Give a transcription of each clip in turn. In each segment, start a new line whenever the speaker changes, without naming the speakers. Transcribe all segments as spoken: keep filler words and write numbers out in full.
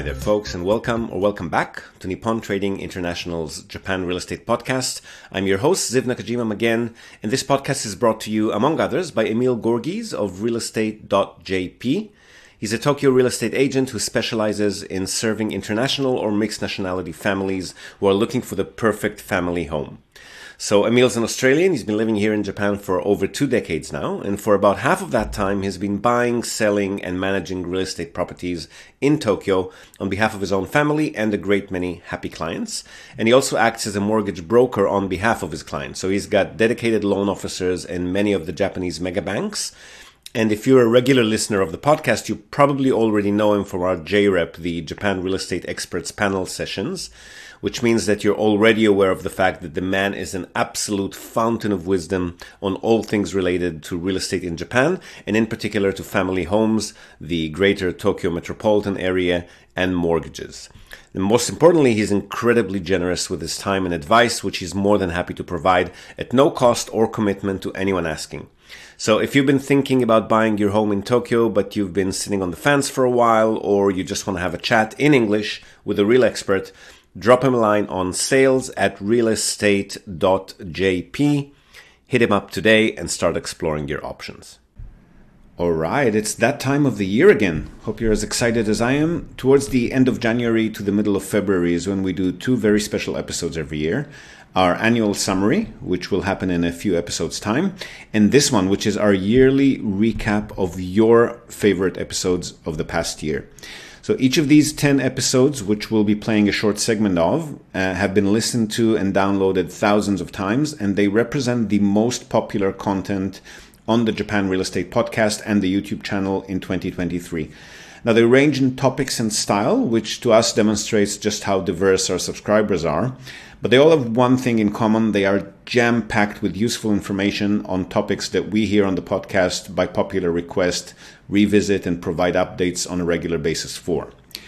Hi there, folks, and welcome or welcome back to Nippon Trading International's Japan Real Estate Podcast. I'm your host, Ziv Nakajima again, and this podcast is brought to you, among others, by Emil Gorgies of real estate dot j p. He's a Tokyo real estate agent who specializes in serving international or mixed nationality families who are looking for the perfect family home. So Emil's an Australian. He's been living here in Japan for over two decades now. And for about half of that time, he's been buying, selling, and managing real estate properties in Tokyo on behalf of his own family and a great many happy clients. And he also acts as a mortgage broker on behalf of his clients. So he's got dedicated loan officers in many of the Japanese mega banks. And if you're a regular listener of the podcast, you probably already know him from our J REP, the Japan Real Estate Experts Panel sessions, which means that you're already aware of the fact that the man is an absolute fountain of wisdom on all things related to real estate in Japan, and in particular to family homes, the greater Tokyo metropolitan area, and mortgages. And most importantly, he's incredibly generous with his time and advice, which he's more than happy to provide at no cost or commitment to anyone asking. So if you've been thinking about buying your home in Tokyo, but you've been sitting on the fence for a while, or you just want to have a chat in English with a real expert, drop him a line on sales at real estate dot j p. Hit him up today and start exploring your options. All right, it's that time of the year again. Hope you're as excited as I am. Towards the end of January to the middle of February is when we do two very special episodes every year. Our annual summary, which will happen in a few episodes' time, and this one, which is our yearly recap of your favorite episodes of the past year. So each of these ten episodes, which we'll be playing a short segment of, uh, have been listened to and downloaded thousands of times, and they represent the most popular content on the Japan Real Estate Podcast and the YouTube channel in twenty twenty-three. Now, they range in topics and style, which to us demonstrates just how diverse our subscribers are. But they all have one thing in common. They are jam-packed with useful information on topics that we here on the podcast, by popular request, revisit and provide updates on a regular basis for.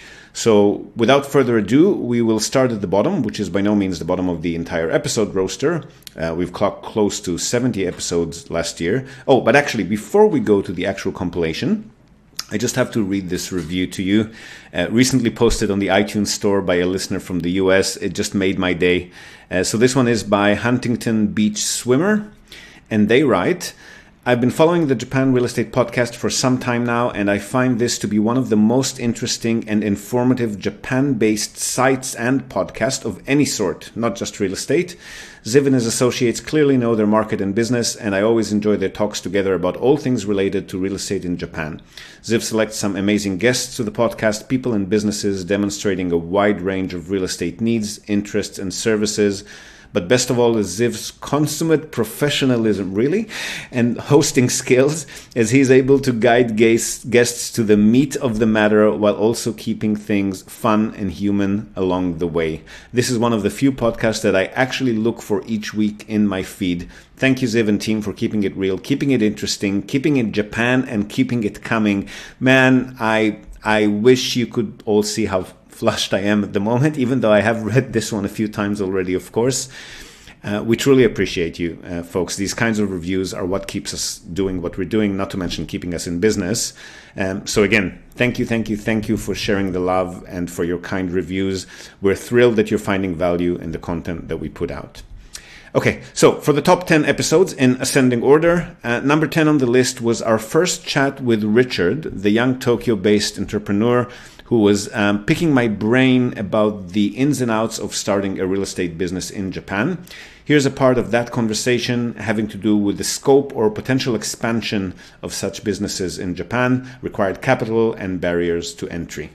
So without further ado, we will start at the bottom, which is by no means the bottom of the entire episode roster. Uh, we've clocked close to seventy episodes last year. Oh, but actually, before we go to the actual compilation, I just have to read this review to you. Uh, recently posted on the iTunes store by a listener from the U S. It just made my day. Uh, so this one is by Huntington Beach Swimmer. And they write, I've been following the Japan Real Estate Podcast for some time now, and I find this to be one of the most interesting and informative Japan-based sites and podcasts of any sort, not just real estate. Ziv and his associates clearly know their market and business, and I always enjoy their talks together about all things related to real estate in Japan. Ziv selects some amazing guests to the podcast, people and businesses demonstrating a wide range of real estate needs, interests, and services. But best of all is Ziv's consummate professionalism, really, and hosting skills, as he's able to guide guests to the meat of the matter while also keeping things fun and human along the way. This is one of the few podcasts that I actually look for each week in my feed. Thank you, Ziv and team, for keeping it real, keeping it interesting, keeping it Japan, and keeping it coming. Man, I I wish you could all see how flushed I am at the moment, even though I have read this one a few times already, of course. Uh, we truly appreciate you, uh, folks. These kinds of reviews are what keeps us doing what we're doing, not to mention keeping us in business. Um, so again, thank you, thank you, thank you for sharing the love and for your kind reviews. We're thrilled that you're finding value in the content that we put out. Okay, so for the top ten episodes in ascending order, uh, number ten on the list was our first chat with Richard, the young Tokyo-based entrepreneur who was um, picking my brain about the ins and outs of starting a real estate business in Japan. Here's a part of that conversation having to do with the scope or potential expansion of such businesses in Japan, required capital, and barriers to entry.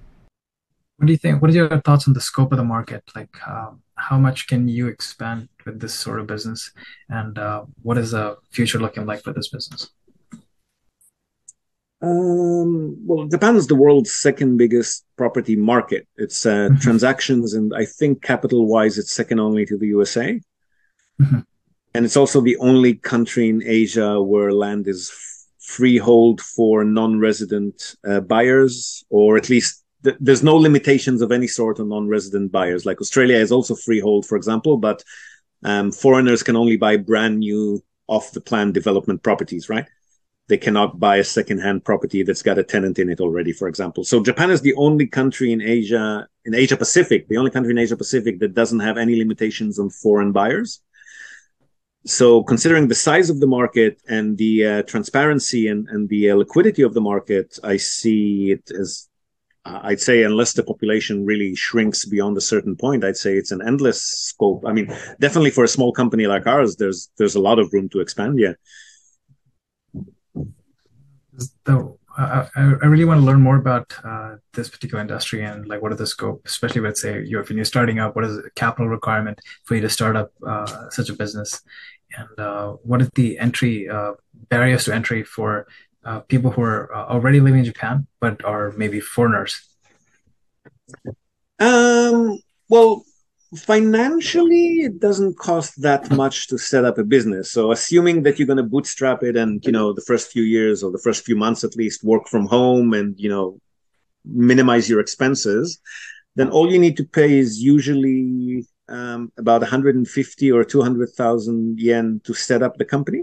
What do you think? What are your thoughts on the scope of the market? Like, uh, how much can you expand with this sort of business? And uh, what is the future looking like for this business?
Um, well, Japan is the world's second biggest property market. It's uh, mm-hmm. transactions, and I think capital-wise, it's second only to the U S A. Mm-hmm. And it's also the only country in Asia where land is f- freehold for non-resident uh, buyers, or at least th- there's no limitations of any sort on non-resident buyers. Like Australia is also freehold, for example, but um, foreigners can only buy brand new off-the-plan development properties, right? they cannot buy a second-hand property that's got a tenant in it already, for example. So Japan is the only country in Asia, in Asia Pacific, the only country in Asia Pacific that doesn't have any limitations on foreign buyers. So considering the size of the market and the uh, transparency and, and the uh, liquidity of the market, I see it as, uh, I'd say, unless the population really shrinks beyond a certain point, I'd say it's an endless scope. I mean, definitely for a small company like ours, there's there's a lot of room to expand. Yeah.
So uh, I, I really want to learn more about uh, this particular industry and like what are the scope, especially let's say you're, when you're starting up, what is the capital requirement for you to start up uh, such a business? And uh, what is the entry uh, barriers to entry for uh, people who are uh, already living in Japan but are maybe foreigners?
Um, well, financially, it doesn't cost that much to set up a business. So assuming that you're going to bootstrap it and, you know, the first few years or the first few months at least work from home and, you know, minimize your expenses, then all you need to pay is usually um, about one hundred fifty or two hundred thousand yen to set up the company.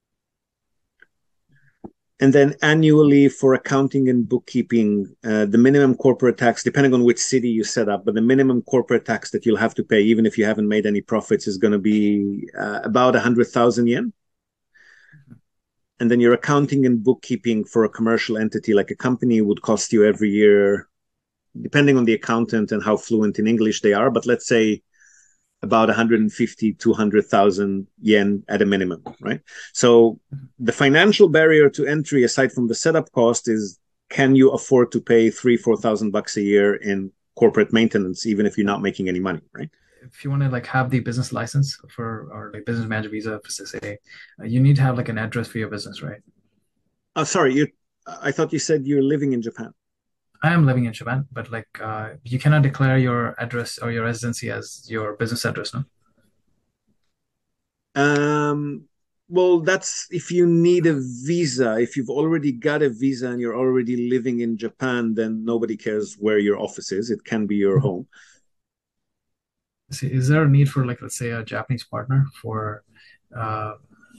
And then annually for accounting and bookkeeping, uh, the minimum corporate tax, depending on which city you set up, but the minimum corporate tax that you'll have to pay, even if you haven't made any profits, is going to be uh, about one hundred thousand yen. And then your accounting and bookkeeping for a commercial entity like a company would cost you every year, depending on the accountant and how fluent in English they are, but let's say about one hundred fifty, two hundred thousand yen at a minimum, right? So the financial barrier to entry, aside from the setup cost, is can you afford to pay three, four thousand bucks a year in corporate maintenance, even if you're not making any money, right?
If you want to like have the business license for or like business manager visa, for say, uh, you need to have like an address for your business, right?
Oh, sorry, you. I thought you said you're living in Japan.
I am living in Japan, but like uh, you cannot declare your address or your residency as your business address, no?
Um, well, that's if you need a visa. If you've already got a visa and you're already living in Japan, then nobody cares where your office is. It can be your home.
See, is there a need for like, let's say, a Japanese partner for uh,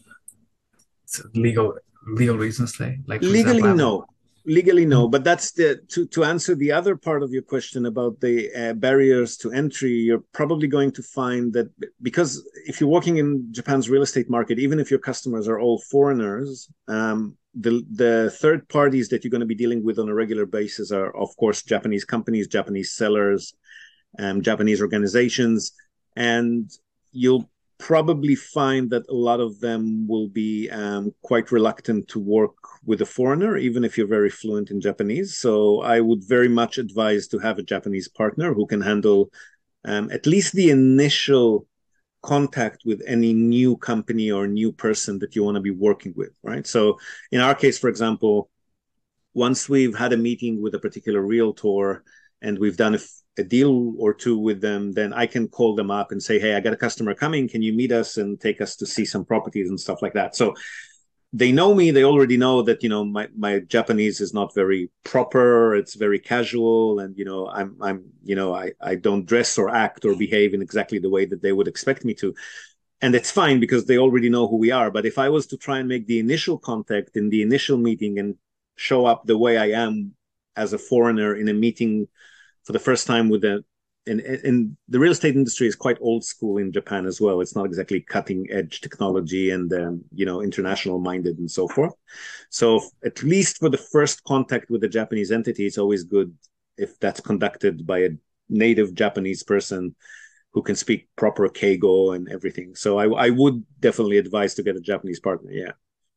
legal legal reasons, like, like for
legally,
example,
no. Legally, no, but that's the to, to answer the other part of your question about the uh, barriers to entry. You're probably going to find that because if you're working in Japan's real estate market, even if your customers are all foreigners, um, the the third parties that you're going to be dealing with on a regular basis are, of course, Japanese companies, Japanese sellers, um, Japanese organizations, and you'll probably find that a lot of them will be um, quite reluctant to work with a foreigner, even if you're very fluent in Japanese. So I would very much advise to have a Japanese partner who can handle um, at least the initial contact with any new company or new person that you want to be working with, right? So in our case, for example, once we've had a meeting with a particular realtor and we've done a a deal or two with them, then I can call them up and say, hey, I got a customer coming. Can you meet us and take us to see some properties and stuff like that? So they know me. They already know that, you know, my, my Japanese is not very proper. It's very casual. And, you know, I'm, I'm, you know, I, I don't dress or act or behave in exactly the way that they would expect me to. And it's fine because they already know who we are. But if I was to try and make the initial contact in the initial meeting and show up the way I am as a foreigner in a meeting for the first time with the, and, and the real estate industry is quite old school in Japan as well. It's not exactly cutting edge technology and, um, you know, international minded and so forth. So at least for the first contact with the Japanese entity, it's always good if that's conducted by a native Japanese person who can speak proper Keigo and everything. So I, I would definitely advise to get a Japanese partner. Yeah.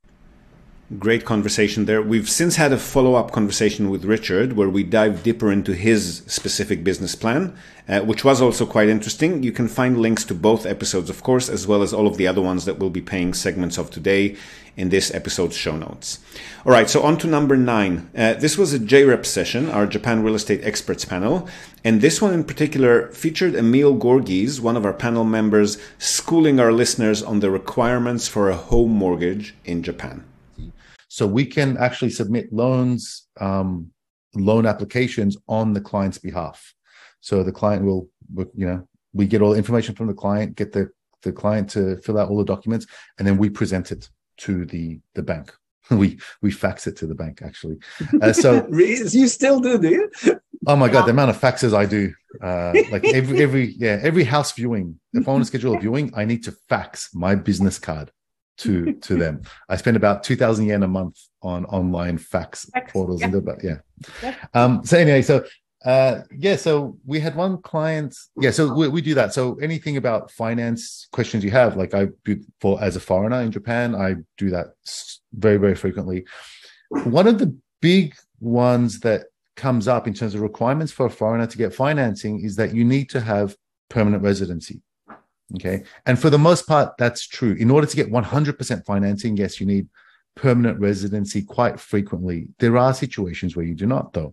Great conversation there. We've since had a follow-up conversation with Richard where we dive deeper into his specific business plan, uh, which was also quite interesting. You can find links to both episodes, of course, as well as all of the other ones that we'll be paying segments of today in this episode's show notes. All right, so on to number nine. Uh, this was a J REP session, our Japan Real Estate Experts panel, and this one in particular featured Emil Gorgies, one of our panel members, schooling our listeners on the requirements for a home mortgage in Japan.
So we can actually submit loans, um, loan applications on the client's behalf. So the client will, you know, we get all the information from the client, get the, the client to fill out all the documents, and then we present it to the, the bank. we we fax it to the bank actually. Uh, so
you still do, do you?
Oh my god, the amount of faxes I do! Uh, like every every yeah every house viewing. If I want to schedule a viewing, I need to fax my business card to to them. I spend about two thousand yen a month on online fax, fax portals yeah. and about yeah. yeah. Um. So anyway, so uh yeah, so we had one client. Yeah, so we, we do that. So anything about finance questions you have, like I do for as a foreigner in Japan, I do that very very frequently. One of the big ones that comes up in terms of requirements for a foreigner to get financing is that you need to have permanent residency. Okay. And for the most part, that's true. In order to get one hundred percent financing, yes, you need permanent residency quite frequently. There are situations where you do not, though.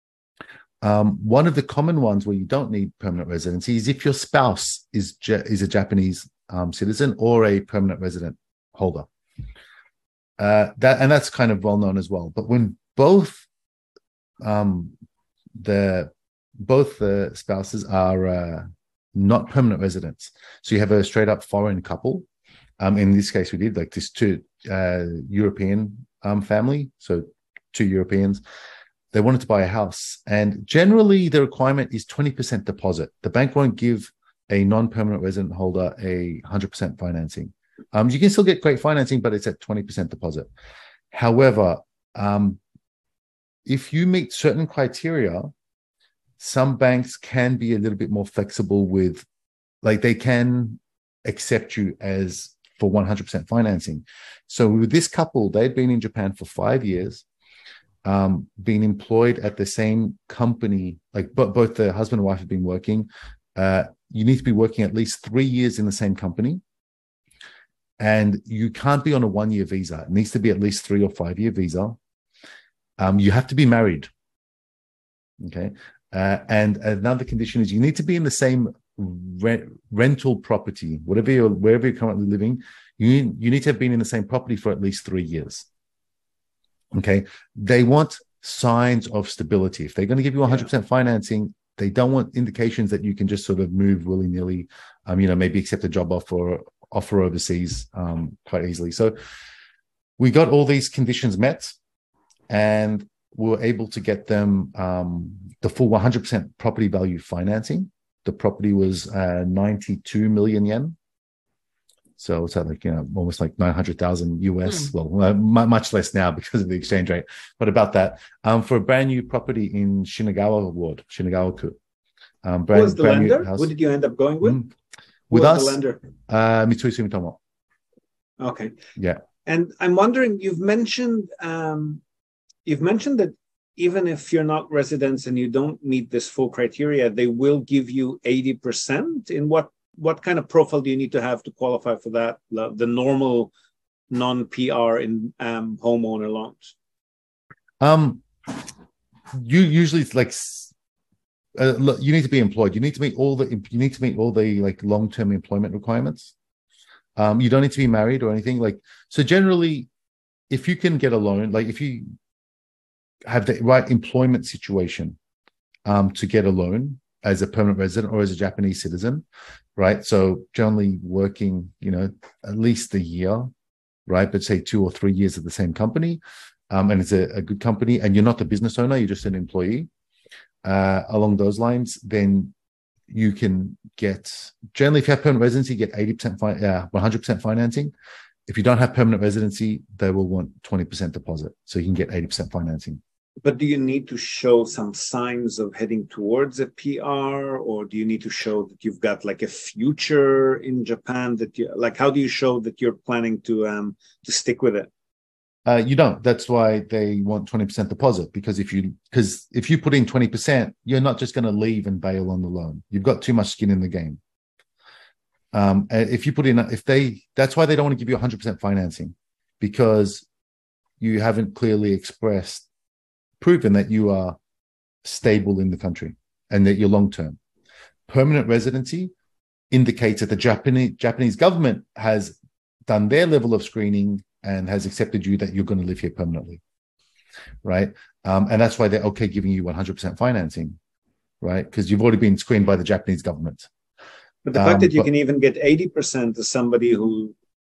Um, one of the common ones where you don't need permanent residency is if your spouse is, is a Japanese um, citizen or a permanent resident holder. Uh, that and that's kind of well known as well. But when both um the both the spouses are uh, not permanent residents, so you have a straight up foreign couple, um in this case we did like this two uh European um family, so two Europeans, they wanted to buy a house, and generally the requirement is twenty percent deposit. The bank won't give a non-permanent resident holder a one hundred percent financing. Um you can still get great financing, but it's at twenty percent deposit. However, um if you meet certain criteria, some banks can be a little bit more flexible with, like they can accept you as for one hundred percent financing. So with this couple, they'd been in Japan for five years, um, been employed at the same company, like but both the husband and wife have been working. Uh, you need to be working at least three years in the same company. And you can't be on a one-year visa. It needs to be at least three or five-year visa. Um, you have to be married, okay? Uh, and another condition is you need to be in the same re- rental property, whatever you're, wherever you're currently living. You you need to have been in the same property for at least three years, okay? They want signs of stability. If they're going to give you one hundred percent financing, they don't want indications that you can just sort of move willy-nilly, um, you know, maybe accept a job offer, offer overseas um, quite easily. So we got all these conditions met, and we were able to get them um, the full one hundred percent property value financing. The property was uh, ninety-two million yen. So it's like, you know, almost like nine hundred thousand U S. Mm. Well, uh, m- much less now because of the exchange rate, but about that. Um, for a brand new property in Shinagawa Ward, Shinagawa-ku. Um, brand,
Who was the lender? What did you end up going with? Mm.
With us,
the lender?
Uh, Mitsui Sumitomo.
Okay.
Yeah.
And I'm wondering, you've mentioned... Um, You've mentioned that even if you're not residents and you don't meet this full criteria, they will give you eighty percent. In what what kind of profile do you need to have to qualify for that? The normal non-P R in um, homeowner loans.
Um, you usually it's like uh, look, you need to be employed. You need to meet all the you need to meet all the like long-term employment requirements. Um, you don't need to be married or anything like. So generally, if you can get a loan, like if you have the right employment situation um, to get a loan as a permanent resident or as a Japanese citizen, right? So generally working, you know, at least a year, right? But say two or three years at the same company, um, and it's a, a good company, and you're not the business owner, you're just an employee. Uh, along those lines, then you can get, generally if you have permanent residency, you get eighty percent, fi- uh, one hundred percent financing. If you don't have permanent residency, they will want twenty percent deposit. So you can get eighty percent financing.
But do you need to show some signs of heading towards a P R, or do you need to show that you've got like a future in Japan that you like, how do you show that you're planning to, um, to stick with it?
Uh, you don't. That's why they want twenty percent deposit, because if you, because if you put in twenty percent, you're not just going to leave and bail on the loan. You've got too much skin in the game. Um, if you put in, if they, that's why they don't want to give you one hundred percent financing, because you haven't clearly expressed, proven that you are stable in the country and that you're long-term. Permanent residency indicates that the Japanese, Japanese government has done their level of screening and has accepted you that you're going to live here permanently, right? Um, and that's why they're okay giving you one hundred percent financing, right? Because you've already been screened by the Japanese government.
But the fact um, that you but, can even get eighty percent to somebody who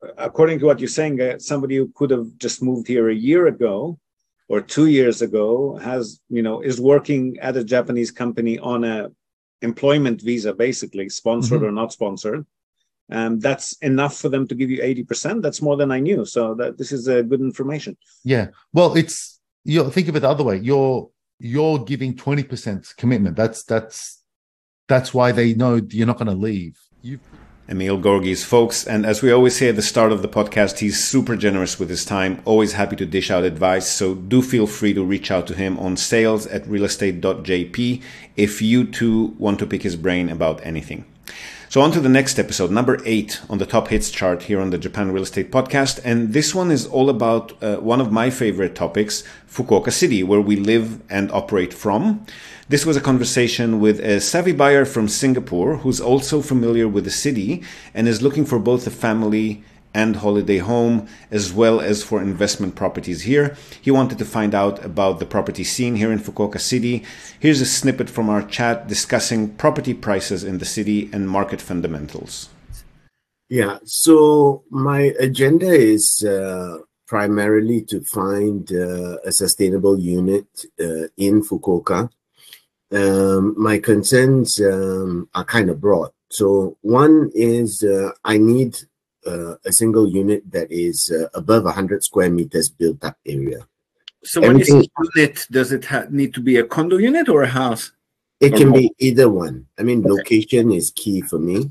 according to what you're saying, uh, somebody who could have just moved here a year ago or two years ago has, you know, is working at a Japanese company on a employment visa, basically sponsored mm-hmm. or not sponsored. Um, that's enough for them to give you eighty percent. That's more than I knew. So that this is uh, good information.
Yeah. Well, it's, you know, think of it the other way. You're, you're giving twenty percent commitment. That's, that's, that's why they know you're not going to leave. You've
Emil Gorgees, folks, and as we always say at the start of the podcast, he's super generous with his time, always happy to dish out advice, so do feel free to reach out to him on sales at realestate dot j p if you too want to pick his brain about anything. So on to the next episode, number eight on the top hits chart here on the Japan Real Estate Podcast, and this one is all about uh, one of my favorite topics, Fukuoka City, where we live and operate from. This was a conversation with a savvy buyer from Singapore who's also familiar with the city and is looking for both a family and holiday home, as well as for investment properties here. He wanted to find out about the property scene here in Fukuoka City. Here's a snippet from our chat discussing property prices in the city and market fundamentals.
Yeah, so my agenda is uh, primarily to find uh, a sustainable unit uh, in Fukuoka. Um, my concerns um, are kind of broad. So one is uh, I need uh, a single unit that is uh, above one hundred square meters built up area.
So when you say unit, does it ha- need to be a condo unit or a house?
It can be either one. I mean, location is key for me.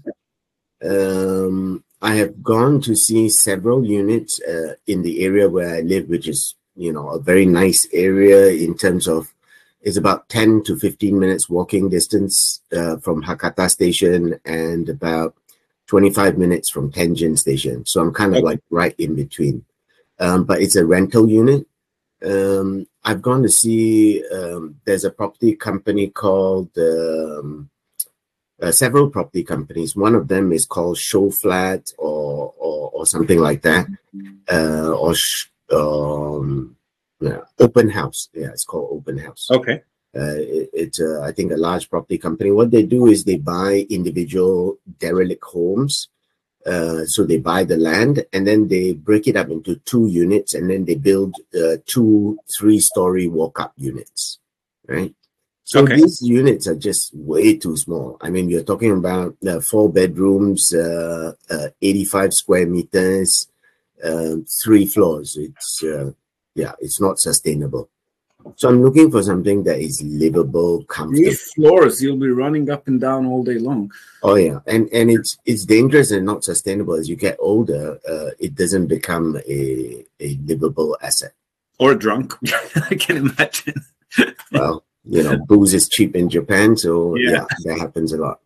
Um, I have gone to see several units uh, in the area where I live, which is, you know, a very nice area in terms of it's about ten to fifteen minutes walking distance uh, from Hakata Station and about twenty-five minutes from Tenjin Station. So I'm kind of okay. like right in between. Um, but it's a rental unit. Um, I've gone to see, um, there's a property company called, um, uh, several property companies. One of them is called Show Flat or, or, or something like that. Uh, or, sh- um, yeah, Open House. Yeah, it's called Open House.
Okay.
Uh, it, it's, uh, I think, a large property company. What they do is they buy individual derelict homes. Uh, so they buy the land and then they break it up into two units and then they build uh, two three-story walk-up units, right? So okay. These units are just way too small. I mean, you're talking about uh, four bedrooms, uh, uh, eighty-five square meters, uh, three floors. It's uh, yeah, it's not sustainable. So I'm looking for something that is livable, comfortable.
Three floors, you'll be running up and down all day long.
Oh yeah, and and it's it's dangerous and not sustainable. As you get older, uh, it doesn't become a a livable asset.
Or drunk, I can imagine.
Well, you know, booze is cheap in Japan, so yeah. yeah, that happens a lot.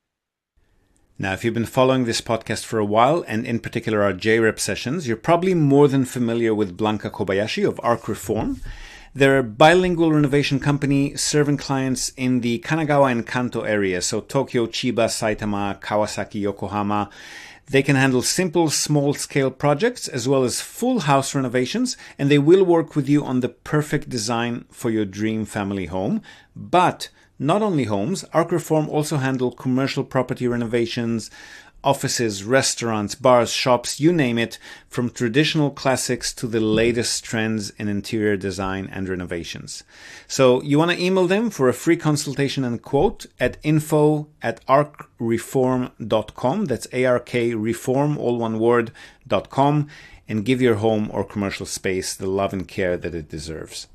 Now, if you've been following this podcast for a while, and in particular our J R E P sessions, you're probably more than familiar with Blanca Kobayashi of Arc Reform. They're a bilingual renovation company serving clients in the Kanagawa and Kanto area, so Tokyo, Chiba, Saitama, Kawasaki, Yokohama. They can handle simple, small-scale projects as well as full house renovations, and they will work with you on the perfect design for your dream family home. But not only homes, Arc Reform also handle commercial property renovations, offices, restaurants, bars, shops, you name it, from traditional classics to the latest trends in interior design and renovations. So you want to email them for a free consultation and quote at info at arc reform dot com. That's A R K reform, all one word, dot com, and give your home or commercial space the love and care that it deserves.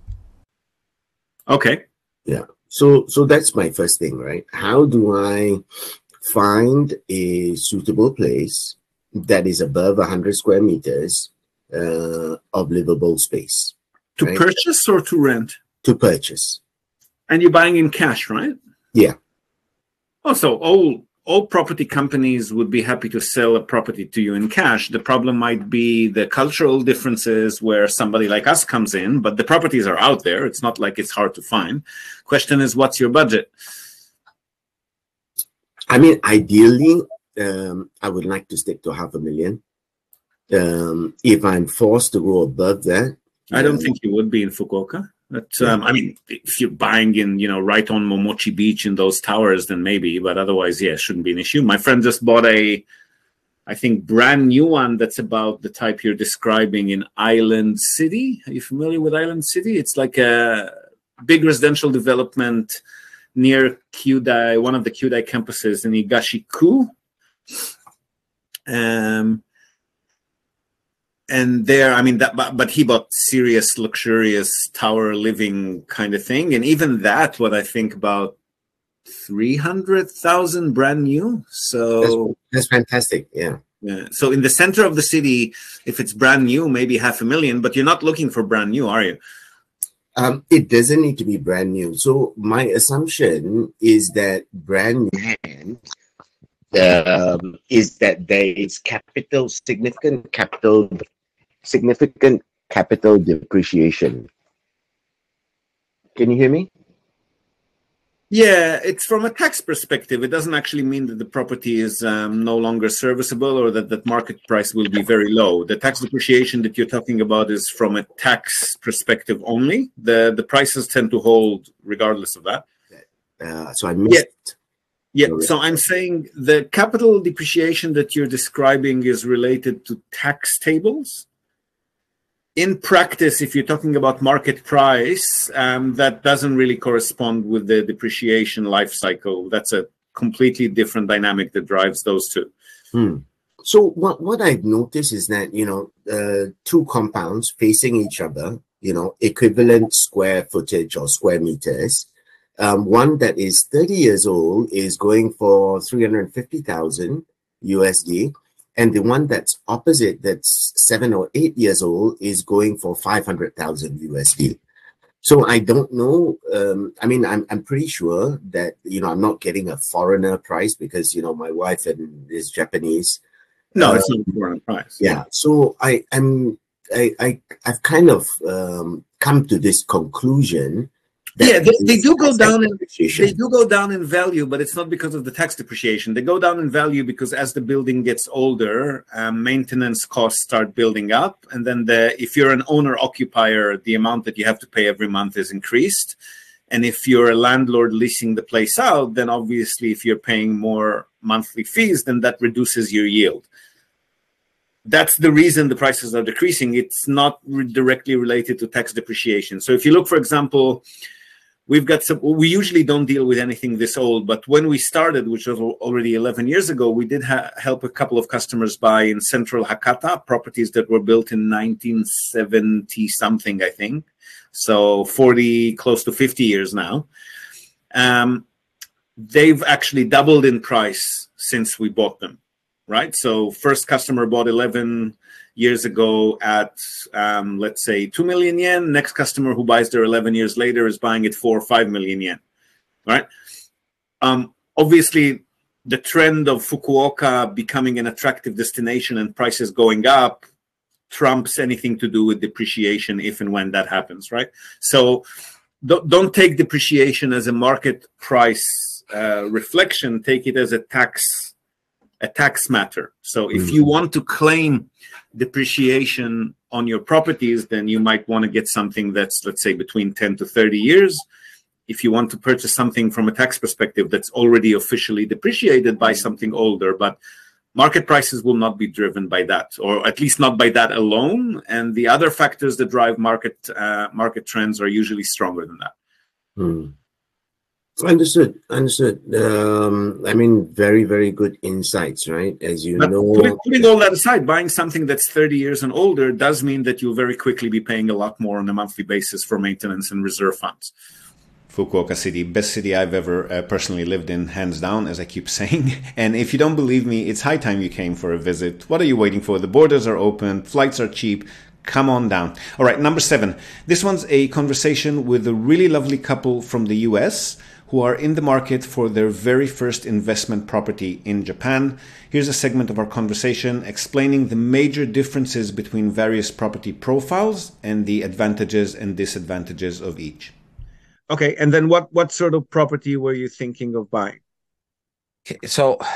Okay.
Yeah. So, so that's my first thing, right? How do I find a suitable place that is above one hundred square meters uh, of livable space?
To
right?
purchase or to rent?
To purchase.
And you're buying in cash, right?
Yeah.
Also, all all property companies would be happy to sell a property to you in cash. The problem might be the cultural differences where somebody like us comes in, but the properties are out there. It's not like it's hard to find. Question is, what's your budget?
I mean, ideally, um, I would like to stick to half a million. Um, if I'm forced to go above that,
I don't um, think you would be in Fukuoka. But um, yeah. I mean, if you're buying in, you know, right on Momochi Beach in those towers, then maybe. But otherwise, yeah, it shouldn't be an issue. My friend just bought a I think, brand new one that's about the type you're describing in Island City. Are you familiar with Island City? It's like a big residential development near Kyudai, one of the Kyudai campuses in Higashi-ku. Um, and there, I mean, that, but, but he bought serious, luxurious tower living kind of thing. And even that, what I think about three hundred thousand brand new. So
that's, that's fantastic. Yeah.
Yeah. So in the center of the city, if it's brand new, maybe half a million, but you're not looking for brand new, are you?
Um, it doesn't need to be brand new. So my assumption is that brand new um, is that there is capital, significant capital, significant capital depreciation. Can you hear me?
Yeah, it's from a tax perspective. It doesn't actually mean that the property is um, no longer serviceable or that the market price will be very low. The tax depreciation that you're talking about is from a tax perspective only. The the prices tend to hold regardless of that.
Uh, so I missed.
Yeah, yeah. So I'm saying the capital depreciation that you're describing is related to tax tables. In practice, if you're talking about market price, um, that doesn't really correspond with the depreciation life cycle. That's a completely different dynamic that drives those two.
Hmm. So what, what I've noticed is that, you know, uh, two compounds facing each other, you know, equivalent square footage or square meters. Um, one that is thirty years old is going for three hundred fifty thousand U S D. And the one that's opposite, that's seven or eight years old, is going for five hundred thousand U S D. So I don't know. Um, I mean, I'm I'm pretty sure that, you know, I'm not getting a foreigner price because, you know, my wife and is Japanese.
No,
uh,
it's not a foreign price.
Yeah. So I I'm I I I've kind of um, come to this conclusion.
Yeah, they, they do go down in they do go down in value, but it's not because of the tax depreciation. They go down in value because as the building gets older, um, maintenance costs start building up, and then the if you're an owner occupier, the amount that you have to pay every month is increased. And if you're a landlord leasing the place out, then obviously if you're paying more monthly fees, then that reduces your yield. That's the reason the prices are decreasing. It's not re- directly related to tax depreciation. So if you look, for example, we've got some, we usually don't deal with anything this old, but when we started, which was already eleven years ago, we did ha- help a couple of customers buy in central Hakata properties that were built in nineteen seventy something, I think. So forty, close to fifty years now. Um, they've actually doubled in price since we bought them, right? So first customer bought eleven years ago at, um, let's say, two million yen. Next customer who buys there eleven years later is buying it for five million yen, right? Um, obviously, the trend of Fukuoka becoming an attractive destination and prices going up trumps anything to do with depreciation if and when that happens, right? So don't, don't take depreciation as a market price uh, reflection. Take it as a tax a tax matter. So if you want to claim depreciation on your properties, then you might want to get something that's, let's say, between ten to thirty years. If you want to purchase something from a tax perspective that's already officially depreciated by something older, but market prices will not be driven by that, or at least not by that alone. And the other factors that drive market uh, market trends are usually stronger than that.
Hmm. Understood. Understood. Um, I mean, very, very good insights, right? As you
but
know,
putting, putting all that aside, buying something that's thirty years and older does mean that you'll very quickly be paying a lot more on a monthly basis for maintenance and reserve funds.
Fukuoka City, best city I've ever uh, personally lived in, hands down, as I keep saying. And if you don't believe me, it's high time you came for a visit. What are you waiting for? The borders are open, flights are cheap. Come on down. All right, number seven. This one's a conversation with a really lovely couple from the U S who are in the market for their very first investment property in Japan. Here's a segment of our conversation explaining the major differences between various property profiles and the advantages and disadvantages of each.
Okay, and then what, what sort of property were you thinking of buying?
Okay, so, all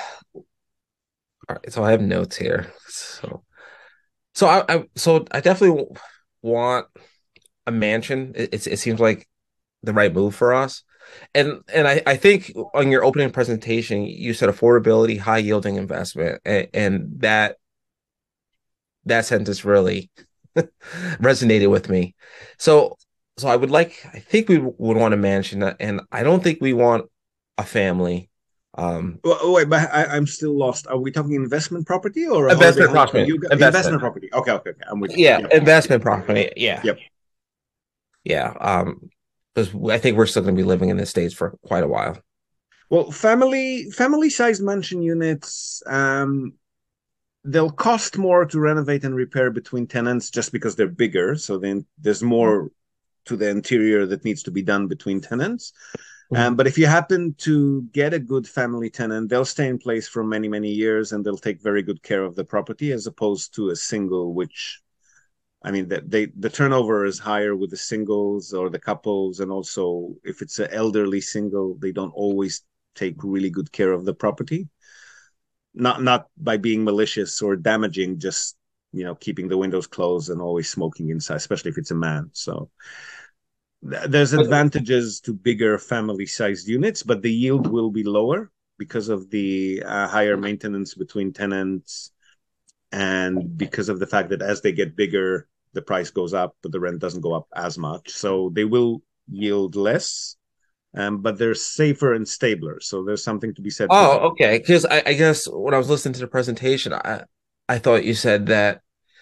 right, so I have notes here. So, so I, I so I definitely want a mansion. It, it, it seems like the right move for us. And and I, I think on your opening presentation, you said affordability, high yielding investment, and, and that that sentence really resonated with me. So so I would like, I think we would want to mention that, and I don't think we want a family. Um,
well, wait, but I, I'm still lost. Are we talking investment property or
investment property?
You,
investment.
investment property. Okay, okay, okay. I'm with you.
Yeah,
yep.
investment property. Yeah.
Yep.
Yeah. Um, because I think we're still going to be living in the States for quite a while.
Well, family family sized mansion units, um, they'll cost more to renovate and repair between tenants just because they're bigger. So then there's more to the interior that needs to be done between tenants. Um, but if you happen to get a good family tenant, they'll stay in place for many, many years, and they'll take very good care of the property, as opposed to a single, which, I mean, that they the turnover is higher with the singles or the couples, and also if it's an elderly single, they don't always take really good care of the property. Not not by being malicious or damaging, just, you know, keeping the windows closed and always smoking inside, especially if it's a man. So there's advantages to bigger family-sized units, but the yield will be lower because of the uh, higher maintenance between tenants, and because of the fact that as they get bigger, the price goes up, but the rent doesn't go up as much. So they will yield less, um, but they're safer and stabler. So there's something to be said.
Oh, okay. Because I, I guess when I was listening to the presentation, I I thought you said that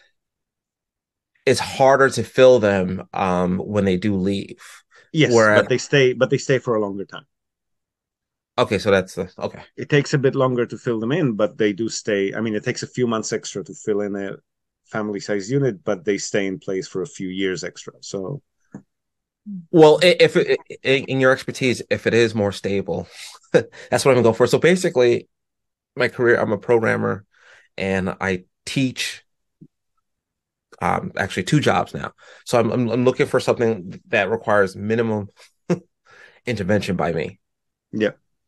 it's harder to fill them um, when they do leave.
Yes,
Whereas,
but they stay, but they stay for a longer time.
Okay, so that's the okay.
It takes a bit longer to fill them in, but they do stay. I mean, it takes a few months extra to fill in a family-sized unit, but they stay in place for a few years extra. So,
well, if it, in your expertise, if it is more stable, that's what I'm going to go for. So basically, my career, I'm a programmer, and I teach. Um, actually, two jobs now. So I'm, I'm I'm looking for something that requires minimum intervention by me.
Yeah.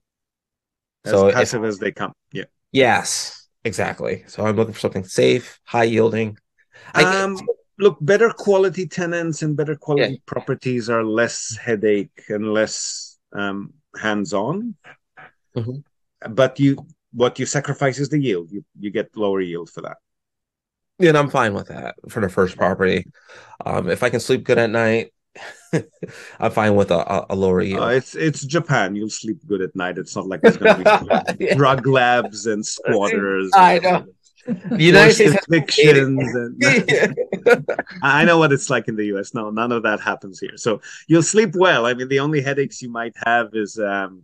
As
so
passive
if,
as they come. Yeah.
Yes, exactly. So I'm looking for something safe, high yielding.
Um, I, look, better quality tenants and better quality
yeah.
properties are less headache and less um, hands-on. Mm-hmm. But you, what you sacrifice is the yield. You you get lower yield for that.
Yeah, and I'm fine with that for the first property. Um, if I can sleep good at night, I'm fine with a, a lower yield.
Uh, it's it's Japan. You'll sleep good at night. It's not like there's going to be yeah. drug labs and squatters.
I know. The United States has
evictions. And I know what it's like in the U S. No, none of that happens here. So you'll sleep well. I mean, the only headaches you might have is um,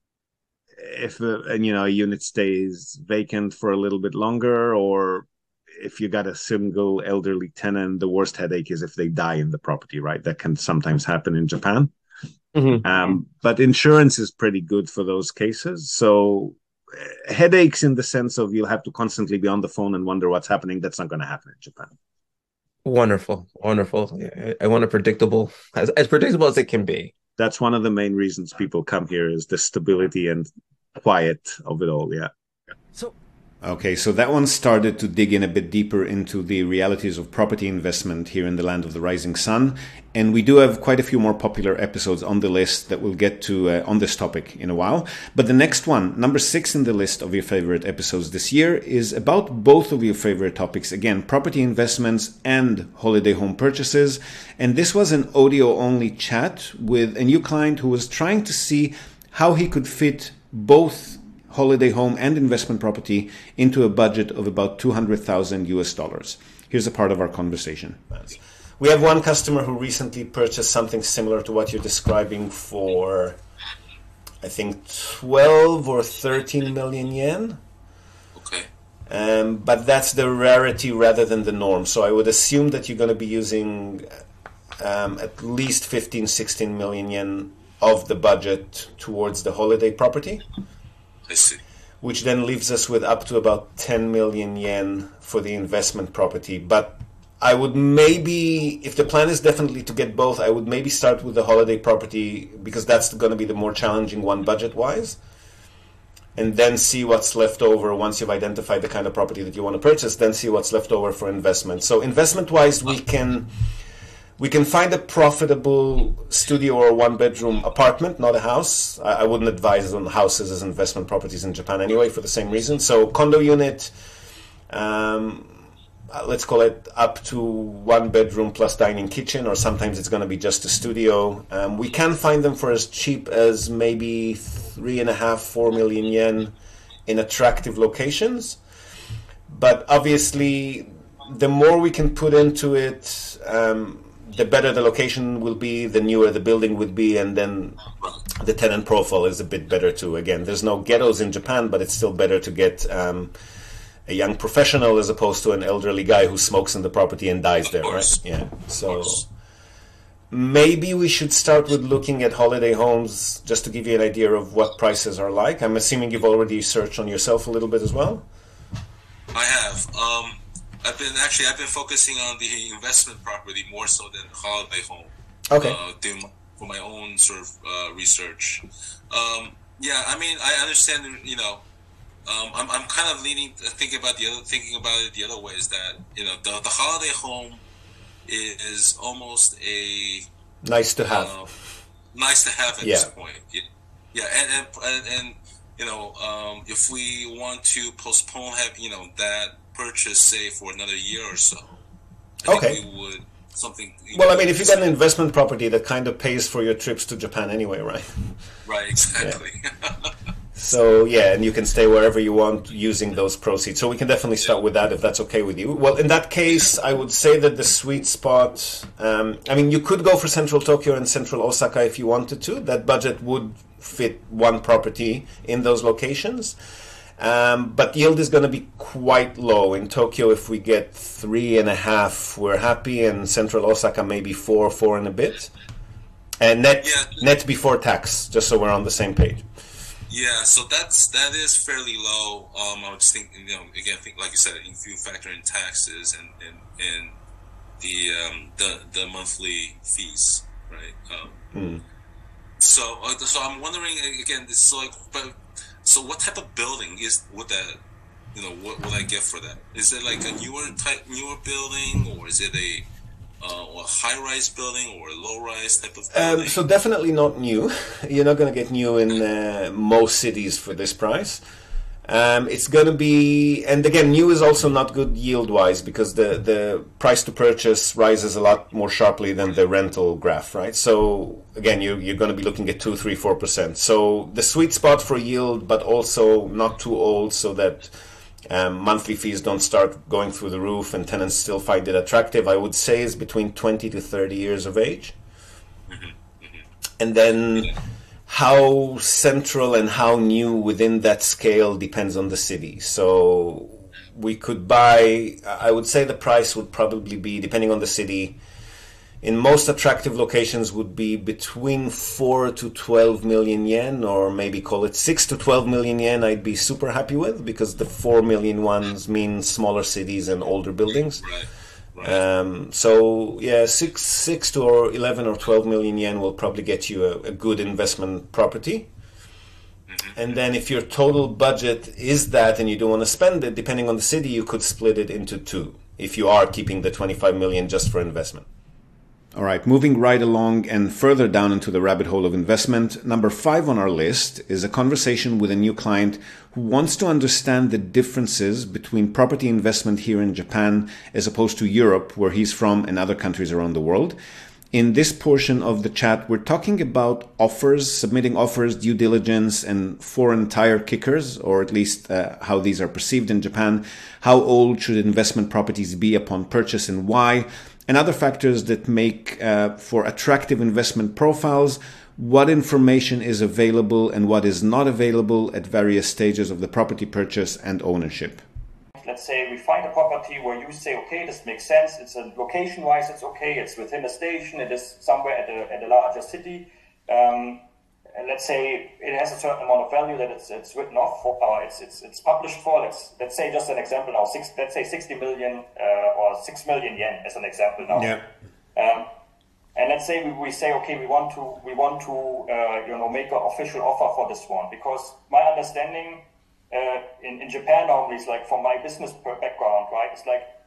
if a, and you know a unit stays vacant for a little bit longer, or if you got a single elderly tenant, the worst headache is if they die in the property, right? That can sometimes happen in Japan. Mm-hmm. Um, but insurance is pretty good for those cases. So uh, headaches in the sense of you'll have to constantly be on the phone and wonder what's happening. That's not going to happen in Japan.
Wonderful. Wonderful. I want a predictable, as, as predictable as it can be.
That's one of the main reasons people come here, is the stability and quiet of it all. Yeah.
So, Okay, so that one started to dig in a bit deeper into the realities of property investment here in the land of the rising sun. And we do have quite a few more popular episodes on the list that we'll get to uh, on this topic in a while. But the next one, number six in the list of your favorite episodes this year, is about both of your favorite topics. Again, property investments and holiday home purchases. And this was an audio-only chat with a new client who was trying to see how he could fit both holiday home and investment property into a budget of about two hundred thousand U S dollars. Here's a part of our conversation. We have one customer who recently purchased something similar to what you're describing for, I think, twelve or thirteen million yen.
Okay.
Um, but that's the rarity rather than the norm. So I would assume that you're going to be using um, at least fifteen, sixteen million yen of the budget towards the holiday property.
I see.
Which then leaves us with up to about ten million yen for the investment property. But I would maybe, if the plan is definitely to get both, I would maybe start with the holiday property, because that's going to be the more challenging one budget-wise, and then see what's left over once you've identified the kind of property that you want to purchase, then see what's left over for investment. So investment-wise, we can we can find a profitable studio or one bedroom apartment, not a house. I, I wouldn't advise on houses as investment properties in Japan anyway, for the same reason. So condo unit, um, let's call it up to one bedroom plus dining kitchen, or sometimes it's going to be just a studio. Um, we can find them for as cheap as maybe three and a half, four million yen in attractive locations. But obviously, the more we can put into it, um, the better the location will be, the newer the building would be, and then the tenant profile is a bit better too. Again, there's no ghettos in Japan, but it's still better to get um, a young professional as opposed to an elderly guy who smokes in the property and dies there, right? Yeah. So maybe we should start with looking at holiday homes just to give you an idea of what prices are like. I'm assuming you've already searched on yourself a little bit as well.
I have. Um, I've been actually I've been focusing on the investment property more so than holiday home.
Okay.
Uh, doing my, for my own sort of uh, research. Um, yeah, I mean, I understand. You know, um, I'm I'm kind of leaning thinking about the other thinking about it the other way is that you know the the holiday home is almost a
nice to have.
Uh, nice to have at
yeah.
this point. Yeah, yeah, and and and. and you know, um, if we want to postpone, have you know that purchase, say for another year or so, I
okay,
think we would something.
Well, I mean, if you get an investment property that kind of pays for your trips to Japan anyway, right?
Right, exactly.
Yeah. So yeah, and you can stay wherever you want using those proceeds. So we can definitely start with that if that's okay with you. Well, in that case, I would say that the sweet spot. Um, I mean, you could go for Central Tokyo and Central Osaka if you wanted to. That budget would fit one property in those locations. Um, but yield is going to be quite low. In Tokyo, if we get three and a half, we're happy. And Central Osaka, maybe four, four and a bit. And net,
yeah.
net before tax, just so we're on the same page.
Yeah, so that's that is fairly low. Um, I was thinking, you know, again, think like you said, if you factor in taxes and and, and the um, the the monthly fees, right? Um,
mm.
So, uh, so I'm wondering again. This like, but so what type of building is would that? You know, what would I get for that? Is it like a newer type, newer building, or is it a Uh, or a high-rise building or a low-rise type of building?
Um, so definitely not new. You're not going to get new in uh, most cities for this price. Um, it's going to be, and again, new is also not good yield-wise because the, the price to purchase rises a lot more sharply than the rental graph, right? So again, you, you're going to be looking at two, three, four percent. So the sweet spot for yield, but also not too old so that Um, monthly fees don't start going through the roof and tenants still find it attractive, I would say is between twenty to thirty years of age.
Mm-hmm. Mm-hmm.
And then how central and how new within that scale depends on the city. So we could buy, I would say the price would probably be, depending on the city, in most attractive locations would be between four to twelve million yen, or maybe call it six to twelve million yen. I'd be super happy with because the four million ones mean smaller cities and older buildings.
Right. Right.
Um, so yeah, six, six to or eleven or twelve million yen will probably get you a, a good investment property.
Mm-hmm.
And then if your total budget is that and you don't want to spend it, depending on the city, you could split it into two if you are keeping the twenty-five million just for investment. All right, moving right along and further down into the rabbit hole of investment, number five on our list is a conversation with a new client who wants to understand the differences between property investment here in Japan as opposed to Europe, where he's from, and other countries around the world. In this portion of the chat, we're talking about offers, submitting offers, due diligence, and foreign tire kickers, or at least uh, how these are perceived in Japan. How old should investment properties be upon purchase and why? And other factors that make uh, for attractive investment profiles, what information is available and what is not available at various stages of the property purchase and ownership.
Let's say we find a property where you say, okay, this makes sense. It's a location-wise, it's okay. It's within a station. It is somewhere at a, at a larger city. Um, and let's say it has a certain amount of value that it's, it's written off for, or it's, it's, it's published for. Let's, let's say just an example now, six, let's say sixty million uh, or six million yen as an example now.
Yeah.
Um, and let's say we, we say, okay, we want to, we want to, uh, you know, make an official offer for this one, because my understanding uh, in, in Japan normally is like, from my business background, right, it's like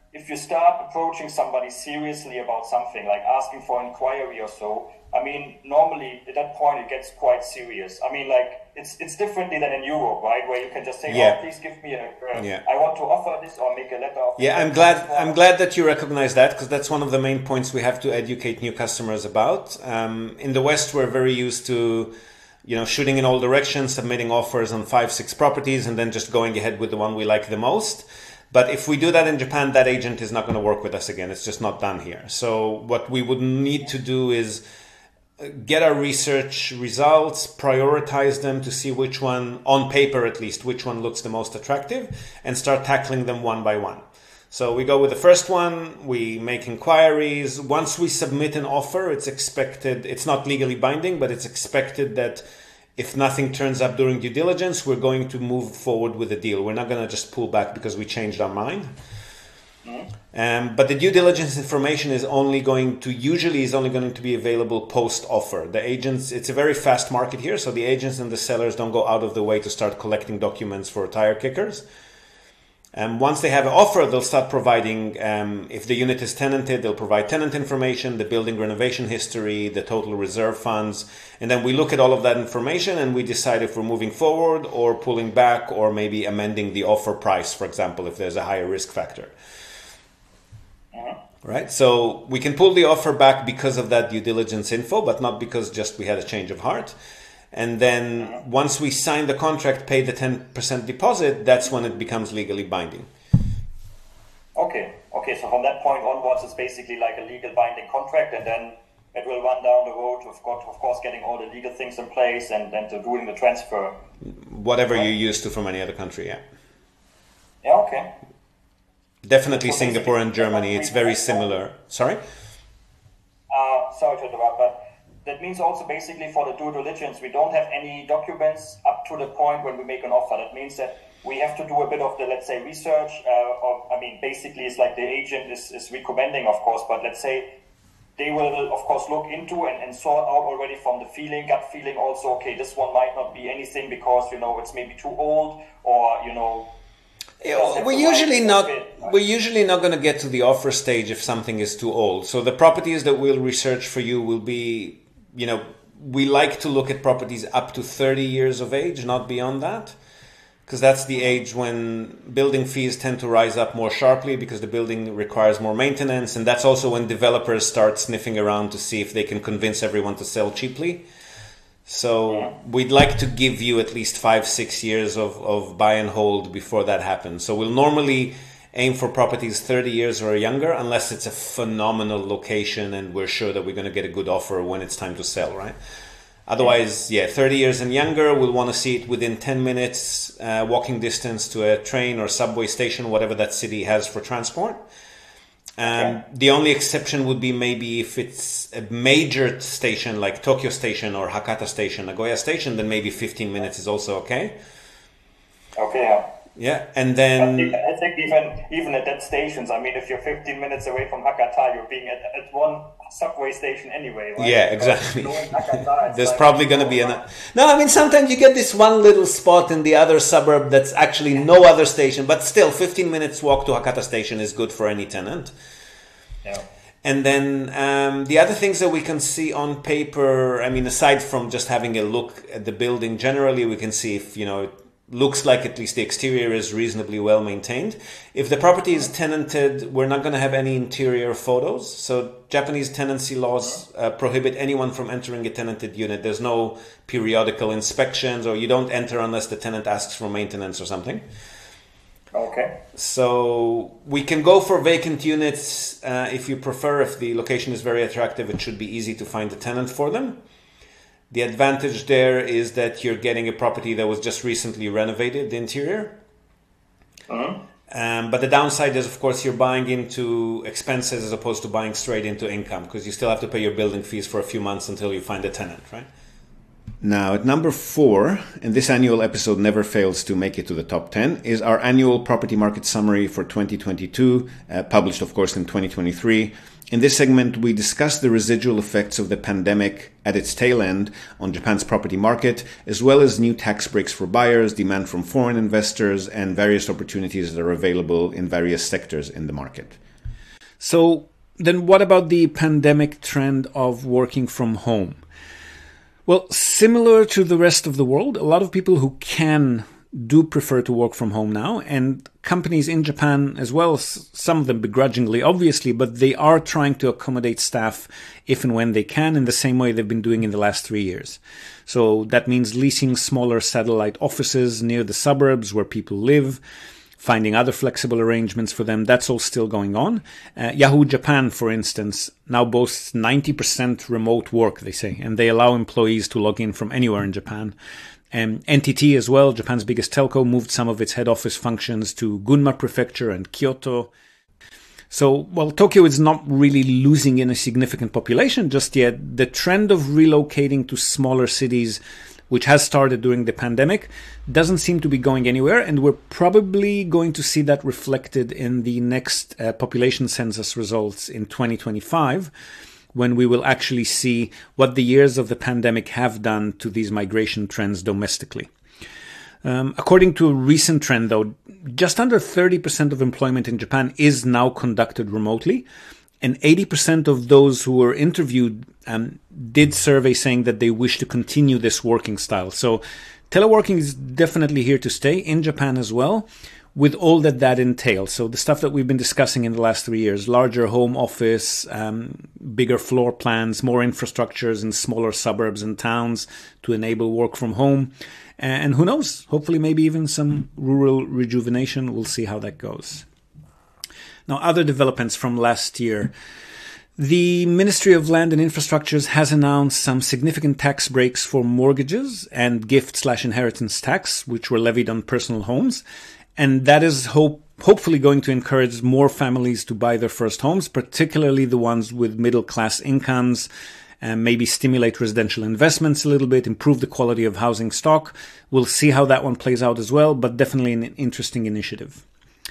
if you start approaching somebody seriously about something, like asking for inquiry or so, I mean, normally at that point it gets quite serious. I mean, like it's it's differently than in Europe, right? Where you can just say,
Yeah.
"Oh, please give me a, uh,
Yeah.
I want to offer this," or make a letter of.
Yeah, I'm glad. I'm glad that you recognize that, because that's one of the main points we have to educate new customers about. Um, in the West, we're very used to, you know, shooting in all directions, submitting offers on five, six properties, and then just going ahead with the one we like the most. But if we do that in Japan, that agent is not going to work with us again. It's just not done here. So what we would need to do is get our research results, prioritize them to see which one, on paper at least, which one looks the most attractive, and start tackling them one by one. So we go with the first one, we make inquiries. Once we submit an offer, it's expected, it's not legally binding, but it's expected that if nothing turns up during due diligence, we're going to move forward with the deal. We're not going to just pull back because we changed our mind. Um, but the due diligence information is only going to, usually is only going to be available post-offer. The agents, it's a very fast market here, so the agents and the sellers don't go out of the way to start collecting documents for tire kickers. And um, once they have an offer, they'll start providing, um, if the unit is tenanted, they'll provide tenant information, the building renovation history, the total reserve funds. And then we look at all of that information and we decide if we're moving forward or pulling back or maybe amending the offer price, for example, if there's a higher risk factor. Right, so we can pull the offer back because of that due diligence info, but not because just we had a change of heart. And then once we sign the contract, pay the ten percent deposit, that's when it becomes legally binding.
Okay, okay. So from that point onwards, it's basically like a legal binding contract, and then it will run down the road of course, of course getting all the legal things in place and then to doing the transfer.
Whatever you're used to from any other country, yeah.
Yeah, okay.
Definitely Singapore and Germany, it's very similar. Sorry?
Uh, sorry to interrupt, but that means also basically for the due diligence, we don't have any documents up to the point when we make an offer. That means that we have to do a bit of the, let's say, research. Uh, or, I mean, basically it's like the agent is, is recommending, of course, but let's say they will, of course, look into and, and sort out already from the feeling, gut feeling also, okay, this one might not be anything because, you know, it's maybe too old or, you know,
Yeah, we're usually not we're usually not going to get to the offer stage if something is too old. So the properties that we'll research for you will be, you know, we like to look at properties up to thirty years of age, not beyond that, because that's the age when building fees tend to rise up more sharply because the building requires more maintenance, and that's also when developers start sniffing around to see if they can convince everyone to sell cheaply. So we'd like to give you at least five, six years of, of buy and hold before that happens. So we'll normally aim for properties thirty years or younger, unless it's a phenomenal location and we're sure that we're going to get a good offer when it's time to sell, right? Otherwise, yeah, thirty years and younger, we'll want to see it within ten minutes uh, walking distance to a train or subway station, whatever that city has for transport. Um, okay. The only exception would be maybe if it's a major station like Tokyo Station or Hakata Station, Nagoya Station, then maybe fifteen minutes is also okay.
Okay. Yeah.
Yeah, and then
I think even even at that stations, I mean, if you're fifteen minutes away from Hakata, you're being at, at one subway station anyway. Right?
Yeah, exactly.
Hakata,
There's
like,
probably going to be an. No, I mean, sometimes you get this one little spot in the other suburb that's actually no other station, but still, fifteen minutes walk to Hakata Station is good for any tenant.
Yeah.
And then um, the other things that we can see on paper, I mean, aside from just having a look at the building generally, we can see if, you know, it looks like at least the exterior is reasonably well maintained. If the property is tenanted, we're not going to have any interior photos. So Japanese tenancy laws uh, prohibit anyone from entering a tenanted unit. There's no periodical inspections, or you don't enter unless the tenant asks for maintenance or something.
Okay.
So we can go for vacant units uh, if you prefer. If the location is very attractive, it should be easy to find a tenant for them. The advantage there is that you're getting a property that was just recently renovated, the interior.
Uh-huh.
Um, but the downside is, of course, you're buying into expenses as opposed to buying straight into income, because you still have to pay your building fees for a few months until you find a tenant, right? Now, at number four, and this annual episode never fails to make it to the top ten, is our annual property market summary for twenty twenty-two, uh, published, of course, in twenty twenty-three. In this segment, we discuss the residual effects of the pandemic at its tail end on Japan's property market, as well as new tax breaks for buyers, demand from foreign investors, and various opportunities that are available in various sectors in the market. So, then what about the pandemic trend of working from home? Well, similar to the rest of the world, a lot of people who can do prefer to work from home now, and companies in Japan as well, some of them begrudgingly, obviously, but they are trying to accommodate staff if and when they can in the same way they've been doing in the last three years. So that means leasing smaller satellite offices near the suburbs where people live, finding other flexible arrangements for them. That's all still going on. Uh, Yahoo Japan, for instance, now boasts ninety percent remote work, they say, and they allow employees to log in from anywhere in Japan. Um, N T T as well, Japan's biggest telco, moved some of its head office functions to Gunma Prefecture and Kyoto. So, while Tokyo is not really losing in a significant population just yet, the trend of relocating to smaller cities, which has started during the pandemic, doesn't seem to be going anywhere, and we're probably going to see that reflected in the next uh, population census results in twenty twenty-five, when we will actually see what the years of the pandemic have done to these migration trends domestically. Um, according to a recent trend, though, just under thirty percent of employment in Japan is now conducted remotely, and eighty percent of those who were interviewed um, did survey saying that they wish to continue this working style. So teleworking is definitely here to stay in Japan as well, with all that that entails. So the stuff that we've been discussing in the last three years, larger home office, um, bigger floor plans, more infrastructures in smaller suburbs and towns to enable work from home. And who knows, hopefully maybe even some rural rejuvenation. We'll see how that goes. Now, other developments from last year. The Ministry of Land and Infrastructures has announced some significant tax breaks for mortgages and gift slash inheritance tax, which were levied on personal homes. And that is hope, hopefully going to encourage more families to buy their first homes, particularly the ones with middle-class incomes, and maybe stimulate residential investments a little bit, improve the quality of housing stock. We'll see how that one plays out as well, but definitely an interesting initiative.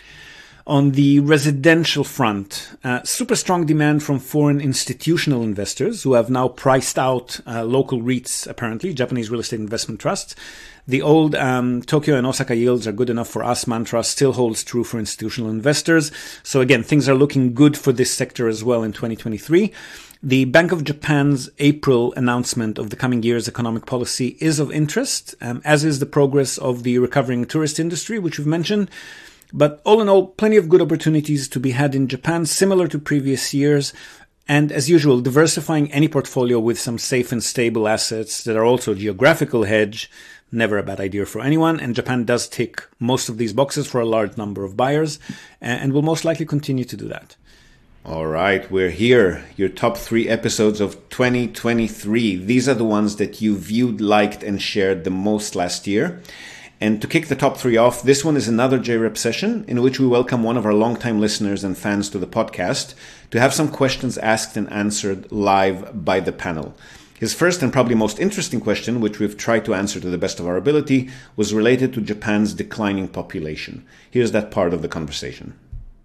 On the residential front, uh, super strong demand from foreign institutional investors who have now priced out uh, local REITs, apparently, Japanese real estate investment trusts. The old um, Tokyo and Osaka yields are good enough for us mantra still holds true for institutional investors. So again, things are looking good for this sector as well in twenty twenty-three. The Bank of Japan's April announcement of the coming year's economic policy is of interest, um, as is the progress of the recovering tourist industry, which we've mentioned. But all in all, plenty of good opportunities to be had in Japan, similar to previous years. And as usual, diversifying any portfolio with some safe and stable assets that are also geographical hedge, never a bad idea for anyone. And Japan does tick most of these boxes for a large number of buyers, and will most likely continue to do that. All right, we're here. Your top three episodes of twenty twenty-three. These are the ones that you viewed, liked, and shared the most last year. And to kick the top three off, this one is another J REP session in which we welcome one of our longtime listeners and fans to the podcast to have some questions asked and answered live by the panel. His first and probably most interesting question, which we've tried to answer to the best of our ability, was related to Japan's declining population. Here's that part of the conversation.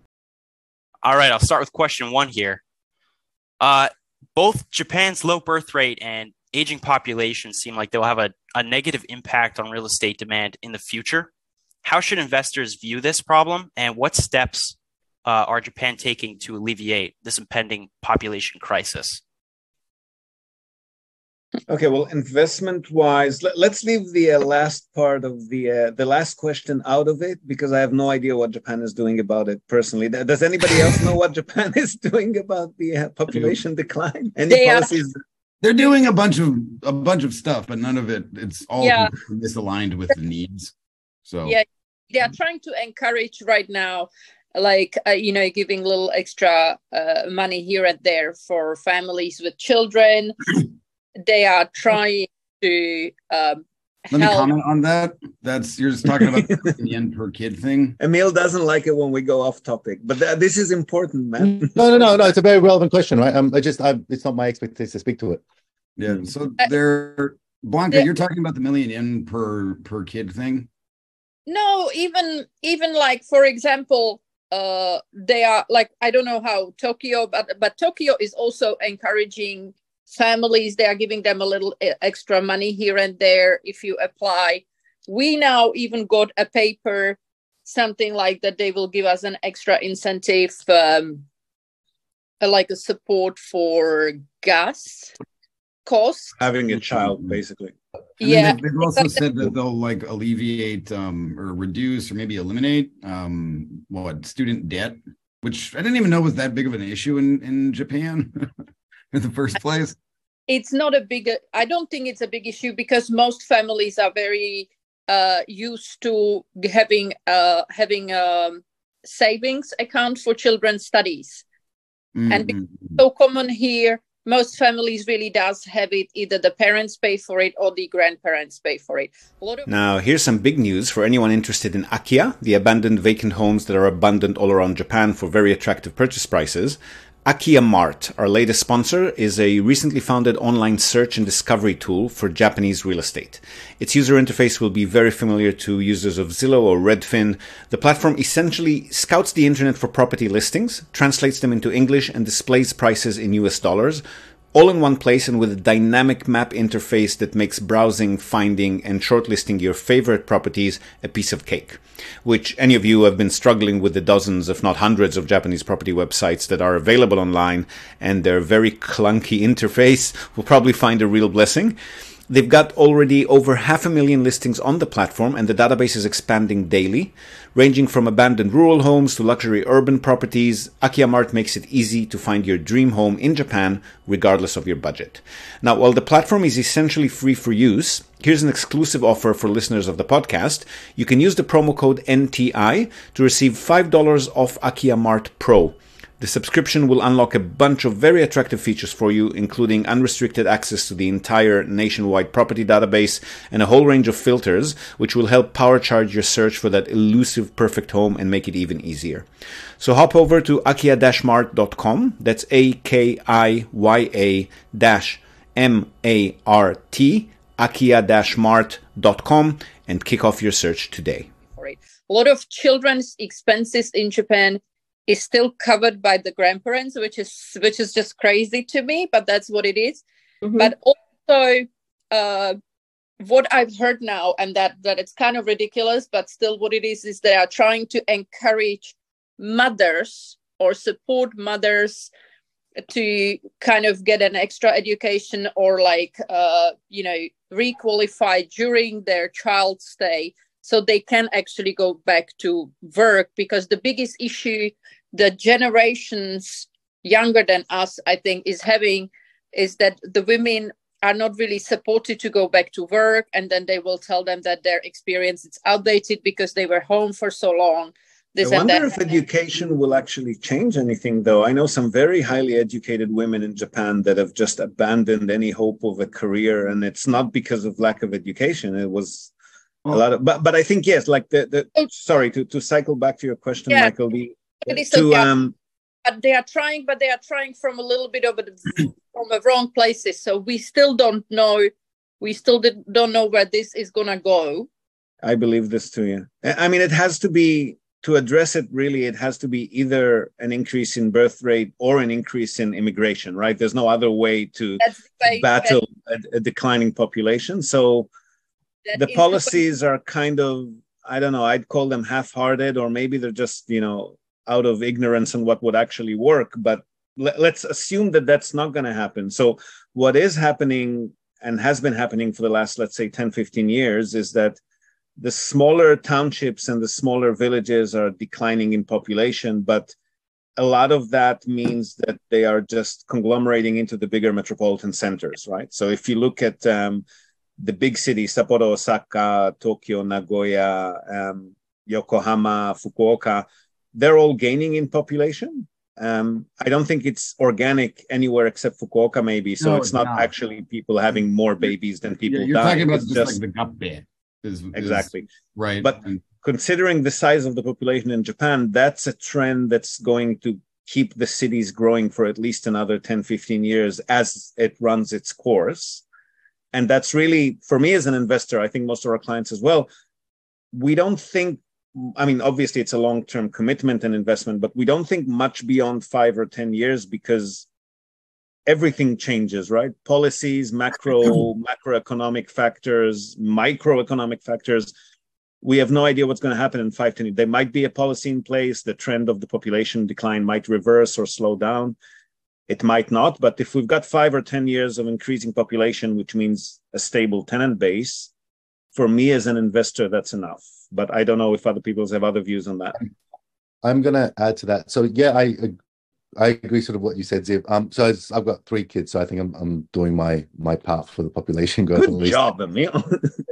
All right, I'll start with question one here. Uh, both Japan's low birth rate and aging population seem like they'll have a, a negative impact on real estate demand in the future. How should investors view this problem, and what steps uh, are Japan taking to alleviate this impending population crisis?
Okay, well, investment-wise, let, let's leave the uh, last part of the uh, the last question out of it, because I have no idea what Japan is doing about it personally. Does anybody else know what Japan is doing about the uh, population decline? Any
they
policies?
Are,
they're doing a bunch of a bunch of stuff, but none of it. It's all
yeah.
misaligned with the needs. So
yeah, they are trying to encourage right now, like uh, you know, giving little extra uh, money here and there for families with children. They are trying to um,
Let
help.
me comment on that. That's you're just talking about the end per kid thing.
Emil doesn't like it when we go off topic, but th- this is important, man.
No, no, no, no. It's a very relevant question, right? Um, I just, I, it's not my expertise to speak to it.
Yeah. So they're Blanca,
Yeah.
you're talking about the million yen per per kid thing.
No, even even like for example, uh, they are like I don't know how Tokyo, but but Tokyo is also encouraging families. They are giving them a little e- extra money here and there if you apply. We now even got a paper, something like that. They will give us an extra incentive, um, uh, like a support for gas costs.
Having a child, basically.
And
Yeah,
then they've, they've also said that they'll like alleviate um, or reduce or maybe eliminate um, what student debt, which I didn't even know was that big of an issue in in Japan in the first place.
it's not a big. I don't think it's a big issue because most families are very uh, used to having uh, having um, savings account for children's studies,
Mm-hmm.
and because it's so common here. Most families really does have it. Either the parents pay for it or the grandparents pay for it. A lot of
Now, here's some big news for anyone interested in Akiya, the abandoned vacant homes that are abundant all around Japan for very attractive purchase prices. Akiya Mart, our latest sponsor, is a recently founded online search and discovery tool for Japanese real estate. Its user interface will be very familiar to users of Zillow or Redfin. The platform essentially scouts the internet for property listings, translates them into English, and displays prices in U S dollars, all in one place and with a dynamic map interface that makes browsing, finding, and shortlisting your favorite properties a piece of cake. Which any of you who have been struggling with the dozens, if not hundreds, of Japanese property websites that are available online and their very clunky interface will probably find a real blessing. They've got already over half a million listings on the platform, and the database is expanding daily. Ranging from abandoned rural homes to luxury urban properties, Akiya Mart makes it easy to find your dream home in Japan, regardless of your budget. Now, while the platform is essentially free for use, here's an exclusive offer for listeners of the podcast. You can use the promo code N T I to receive five dollars off Akiya Mart Pro. The subscription will unlock a bunch of very attractive features for you, including unrestricted access to the entire nationwide property database and a whole range of filters, which will help power charge your search for that elusive perfect home and make it even easier. So hop over to akiya dash mart dot com. That's A K I Y A dash M A R T, akiya dash mart dot com, and kick off your search today.
a lot of children's expenses in Japan is still covered by the grandparents, which is which is just crazy to me, but that's what it is. Mm-hmm. But also, uh, what I've heard now, and that that it's kind of ridiculous, but still, what it is is they are trying to encourage mothers or support mothers to kind of get an extra education or like uh, you know requalify during their child's stay, so they can actually go back to work. Because the biggest issue the generations younger than us, I think, is having is that the women are not really supported to go back to work, and then they will tell them that their experience is outdated because they were home for so long. This
I
and
wonder
that.
if education will actually change anything, though. I know some very highly educated women in Japan that have just abandoned any hope of a career, and it's not because of lack of education. It was a lot of, but but I think yes, like the the. Sorry to to cycle back to your question, yeah. Michael. The
so
to um.
But they are trying, but they are trying from a little bit of a from a wrong places. So we still don't know. We still did, don't know where this is gonna go.
I believe this too. Yeah, I mean, it has to be. To address it, really, it has to be either an increase in birth rate or an increase in immigration, right? There's no other way to, to battle a, a declining population. So the policies the are kind of, I don't know, I'd call them half-hearted, or maybe they're just, you know, out of ignorance on what would actually work. But let, let's assume that that's not going to happen. So what is happening and has been happening for the last, let's say, ten, fifteen years is that the smaller townships and the smaller villages are declining in population, but a lot of that means that they are just conglomerating into the bigger metropolitan centers, right? So if you look at um, the big cities, Sapporo, Osaka, Tokyo, Nagoya, um, Yokohama, Fukuoka, they're all gaining in population. Um, I don't think it's organic anywhere except Fukuoka, maybe. So
no,
it's not, not actually people having more babies than people
yeah, you're
dying.
You're talking about
it's
just,
just
like the gap Is,
exactly
is, right.
But considering the size of the population in Japan, that's a trend that's going to keep the cities growing for at least another ten, fifteen years as it runs its course. And that's really, for me as an investor, I think most of our clients as well, we don't think, I mean, obviously it's a long-term commitment and investment, but we don't think much beyond five or ten years because everything changes, right? Policies, macro, macroeconomic factors, microeconomic factors. We have no idea what's going to happen in five, ten years. There might be a policy in place. The trend of the population decline might reverse or slow down. It might not, but if we've got five or ten years of increasing population, which means a stable tenant base, for me as an investor, that's enough. But I don't know if other people have other views on that.
I'm going to add to that. So yeah, I I agree sort of what you said, Ziv. Um, so I've got three kids, so I think I'm I'm doing my my part for the population growth.
Good job, Emil.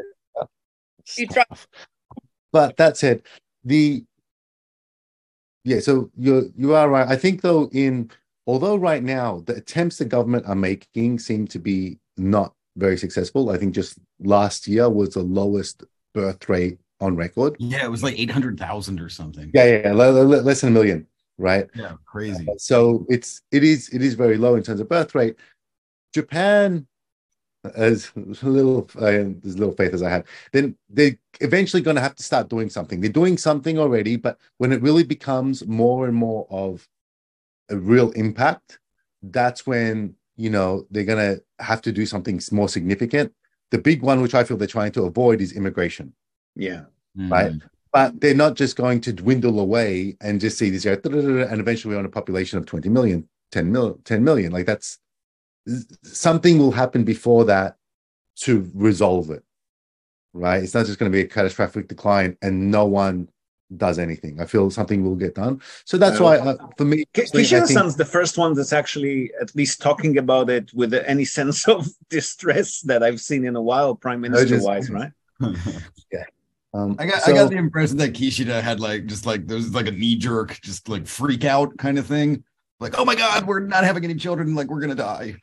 You try.
But that said, the yeah, so you're you are right. I think though, in although right now the attempts the government are making seem to be not very successful. I think just last year was the lowest birth rate on record.
Yeah, it was like eight hundred thousand or something.
Yeah, yeah, yeah, less than a million, right?
Yeah, crazy.
Uh, so it's it is it is very low in terms of birth rate. Japan, as little uh, as little faith as I have, then they're eventually going to have to start doing something. They're doing something already, but when it really becomes more and more of a real impact, that's when, you know, they're going to have to do something more significant. The big one, which I feel they're trying to avoid, is immigration.
Yeah.
Right. Mm. But they're not just going to dwindle away and just see this, and eventually we're on a population of twenty million, ten million. Like that's, something will happen before that to resolve it. Right. It's not just going to be a catastrophic decline and no one does anything. I feel something will get done. So that's uh, why, uh, for me,
Kishida-san's the first one that's actually at least talking about it with any sense of distress that I've seen in a while, Prime Minister-wise, right?
Yeah. Um,
I got
so,
I got the impression that Kishida had like just like there was like a knee jerk, just like freak out kind of thing. Like, oh my God, we're not having any children. Like, we're gonna die.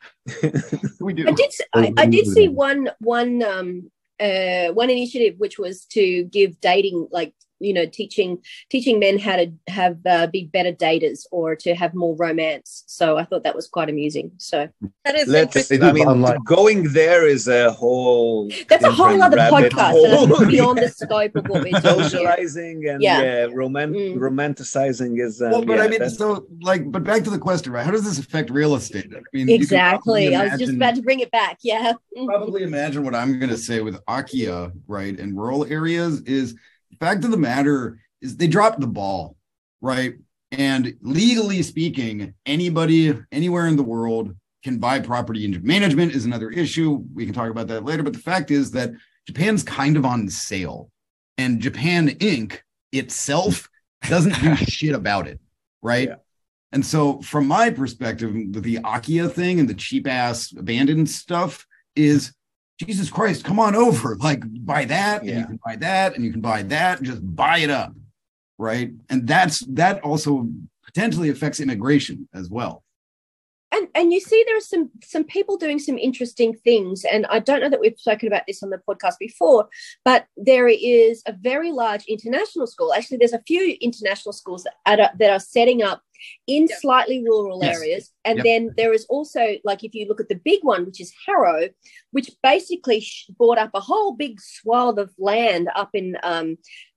We do.
I did. I, I did see one one um uh one initiative which was to give dating, like, you know, teaching teaching men how to have uh, be better daters or to have more romance. So I thought that was quite amusing. So
that is
Let's,
interesting.
I mean, going there is a whole.
That's a whole other podcast.
Hole.
That's beyond the scope of what we're doing.
Socializing and yeah, yeah roman- mm. romanticizing is. Um,
well, but
yeah,
I mean, so like, but back to the question, right? How does this affect real estate? I mean,
exactly. I was just about to bring it back. Yeah.
Probably imagine what I'm going to say with Akia, right? In rural areas is. Fact of the matter is they dropped the ball, right? And legally speaking, anybody anywhere in the world can buy property. And management is another issue. We can talk about that later. But the fact is that Japan's kind of on sale. And Japan Incorporated itself doesn't do shit about it, right? Yeah. And so from my perspective, with the Akia thing and the cheap-ass abandoned stuff is, Jesus Christ, come on over. Like, buy that, yeah. and you can buy that, and you can buy that, and just buy it up, right? And that's that also potentially affects immigration as well.
And and you see there are some some people doing some interesting things, and I don't know that we've spoken about this on the podcast before, but there is a very large international school. Actually, there's a few international schools that are, that are setting up in yep. slightly rural yes. areas. And yep. then there is also, like, if you look at the big one, which is Harrow, which basically bought up a whole big swath of land up in um,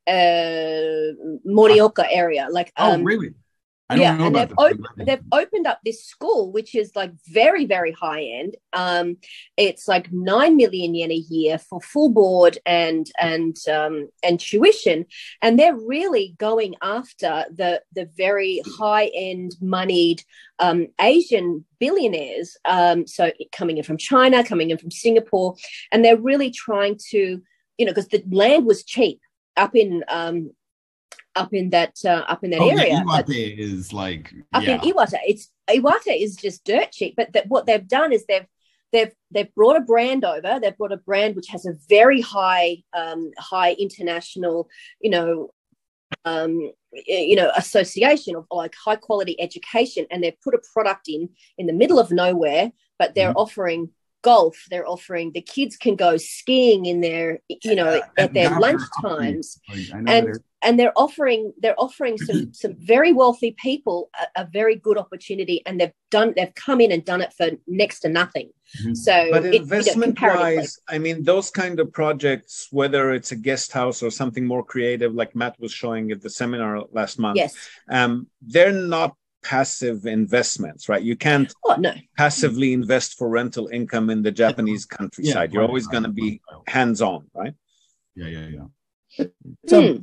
uh, Morioka area. Like,
oh,
um,
really?
I don't yeah, know and about they've, op- they've opened up this school, which is like very, very high end. Um, it's like nine million yen a year for full board and and um, and tuition, and they're really going after the the very high end moneyed um, Asian billionaires. Um, so coming in from China, coming in from Singapore, and they're really trying to, you know, because the land was cheap up in. Um, Up in that, uh, up in that
oh,
area.
Yeah, Iwate is like
up
yeah.
in Iwate. It's Iwate is just dirt cheap. But that what they've done is they've they've they've brought a brand over. They've brought a brand which has a very high, um, high international, you know, um, you know, association of like high quality education, and they've put a product in in the middle of nowhere. But they're mm-hmm. offering golf. They're offering the kids can go skiing in their, you know,
yeah,
at their lunch
offering,
times,
like,
and. and they're offering they're offering some some very wealthy people a, a very good opportunity, and they've done they've come in and done it for next to nothing. Mm-hmm. So,
but
it,
investment
you know,
wise, I mean, those kind of projects, whether it's a guest house or something more creative, like Matt was showing at the seminar last month,
yes,
um, they're not passive investments, right? You can't
oh, no. passively
invest for rental income in the Japanese countryside. Yeah, You're right, always right, going right, to be right. hands-on, right?
Yeah, yeah, yeah.
So,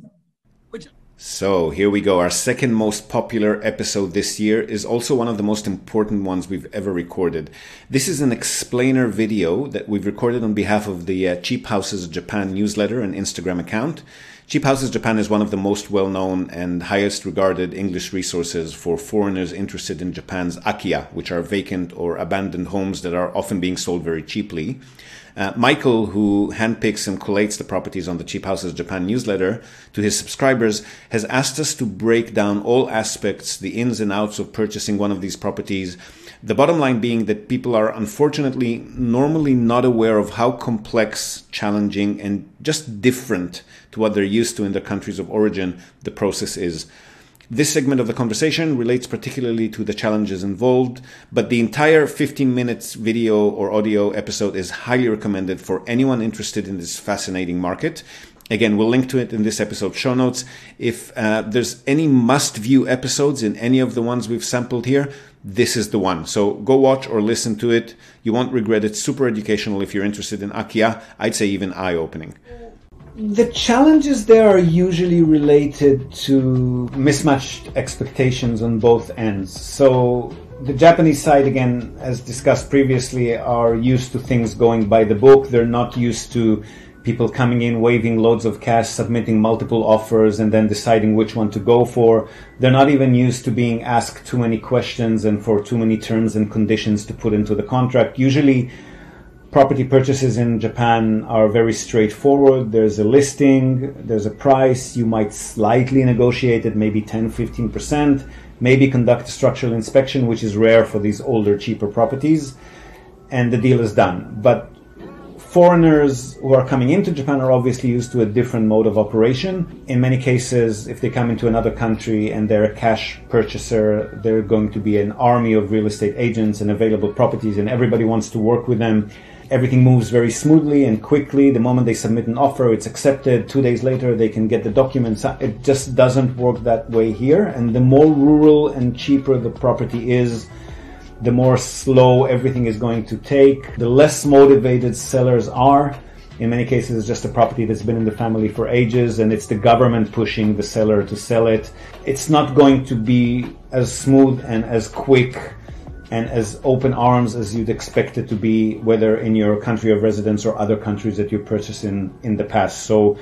so here we go. Our second most popular episode this year is also one of the most important ones we've ever recorded. This is an explainer video that we've recorded on behalf of the uh, Cheap Houses Japan newsletter and Instagram account. Cheap Houses Japan is one of the most well-known and highest regarded English resources for foreigners interested in Japan's akiya, which are vacant or abandoned homes that are often being sold very cheaply. Uh, Michael, who handpicks and collates the properties on the Cheap Houses Japan newsletter to his subscribers, has asked us to break down all aspects, the ins and outs of purchasing one of these properties. The bottom line being that people are unfortunately normally not aware of how complex, challenging, and just different to what they're used to in their countries of origin the process is. This segment of the conversation relates particularly to the challenges involved, but the entire fifteen minutes video or audio episode is highly recommended for anyone interested in this fascinating market. Again, we'll link to it in this episode's show notes. If uh, there's any must-view episodes in any of the ones we've sampled here, this is the one. So go watch or listen to it. You won't regret it. Super educational if you're interested in akiya. I'd say even eye-opening.
The challenges there are usually related to mismatched expectations on both ends. So the Japanese side, again, as discussed previously, are used to things going by the book. They're not used to people coming in, waving loads of cash, submitting multiple offers, and then deciding which one to go for. They're not even used to being asked too many questions and for too many terms and conditions to put into the contract. Usually, property purchases in Japan are very straightforward. There's a listing, there's a price, you might slightly negotiate it, maybe ten, fifteen percent, maybe conduct a structural inspection, which is rare for these older, cheaper properties, and the deal is done. But foreigners who are coming into Japan are obviously used to a different mode of operation. In many cases, if they come into another country and they're a cash purchaser, they're going to be an army of real estate agents and available properties, and everybody wants to work with them. Everything moves very smoothly and quickly. The moment they submit an offer, it's accepted. Two days later, they can get the documents. It just doesn't work that way here. And the more rural and cheaper the property is, the more slow everything is going to take. The less motivated sellers are. In many cases, it's just a property that's been in the family for ages, and it's the government pushing the seller to sell it. It's not going to be as smooth and as quick and as open arms as you'd expect it to be, whether in your country of residence or other countries that you purchased in, in the past. So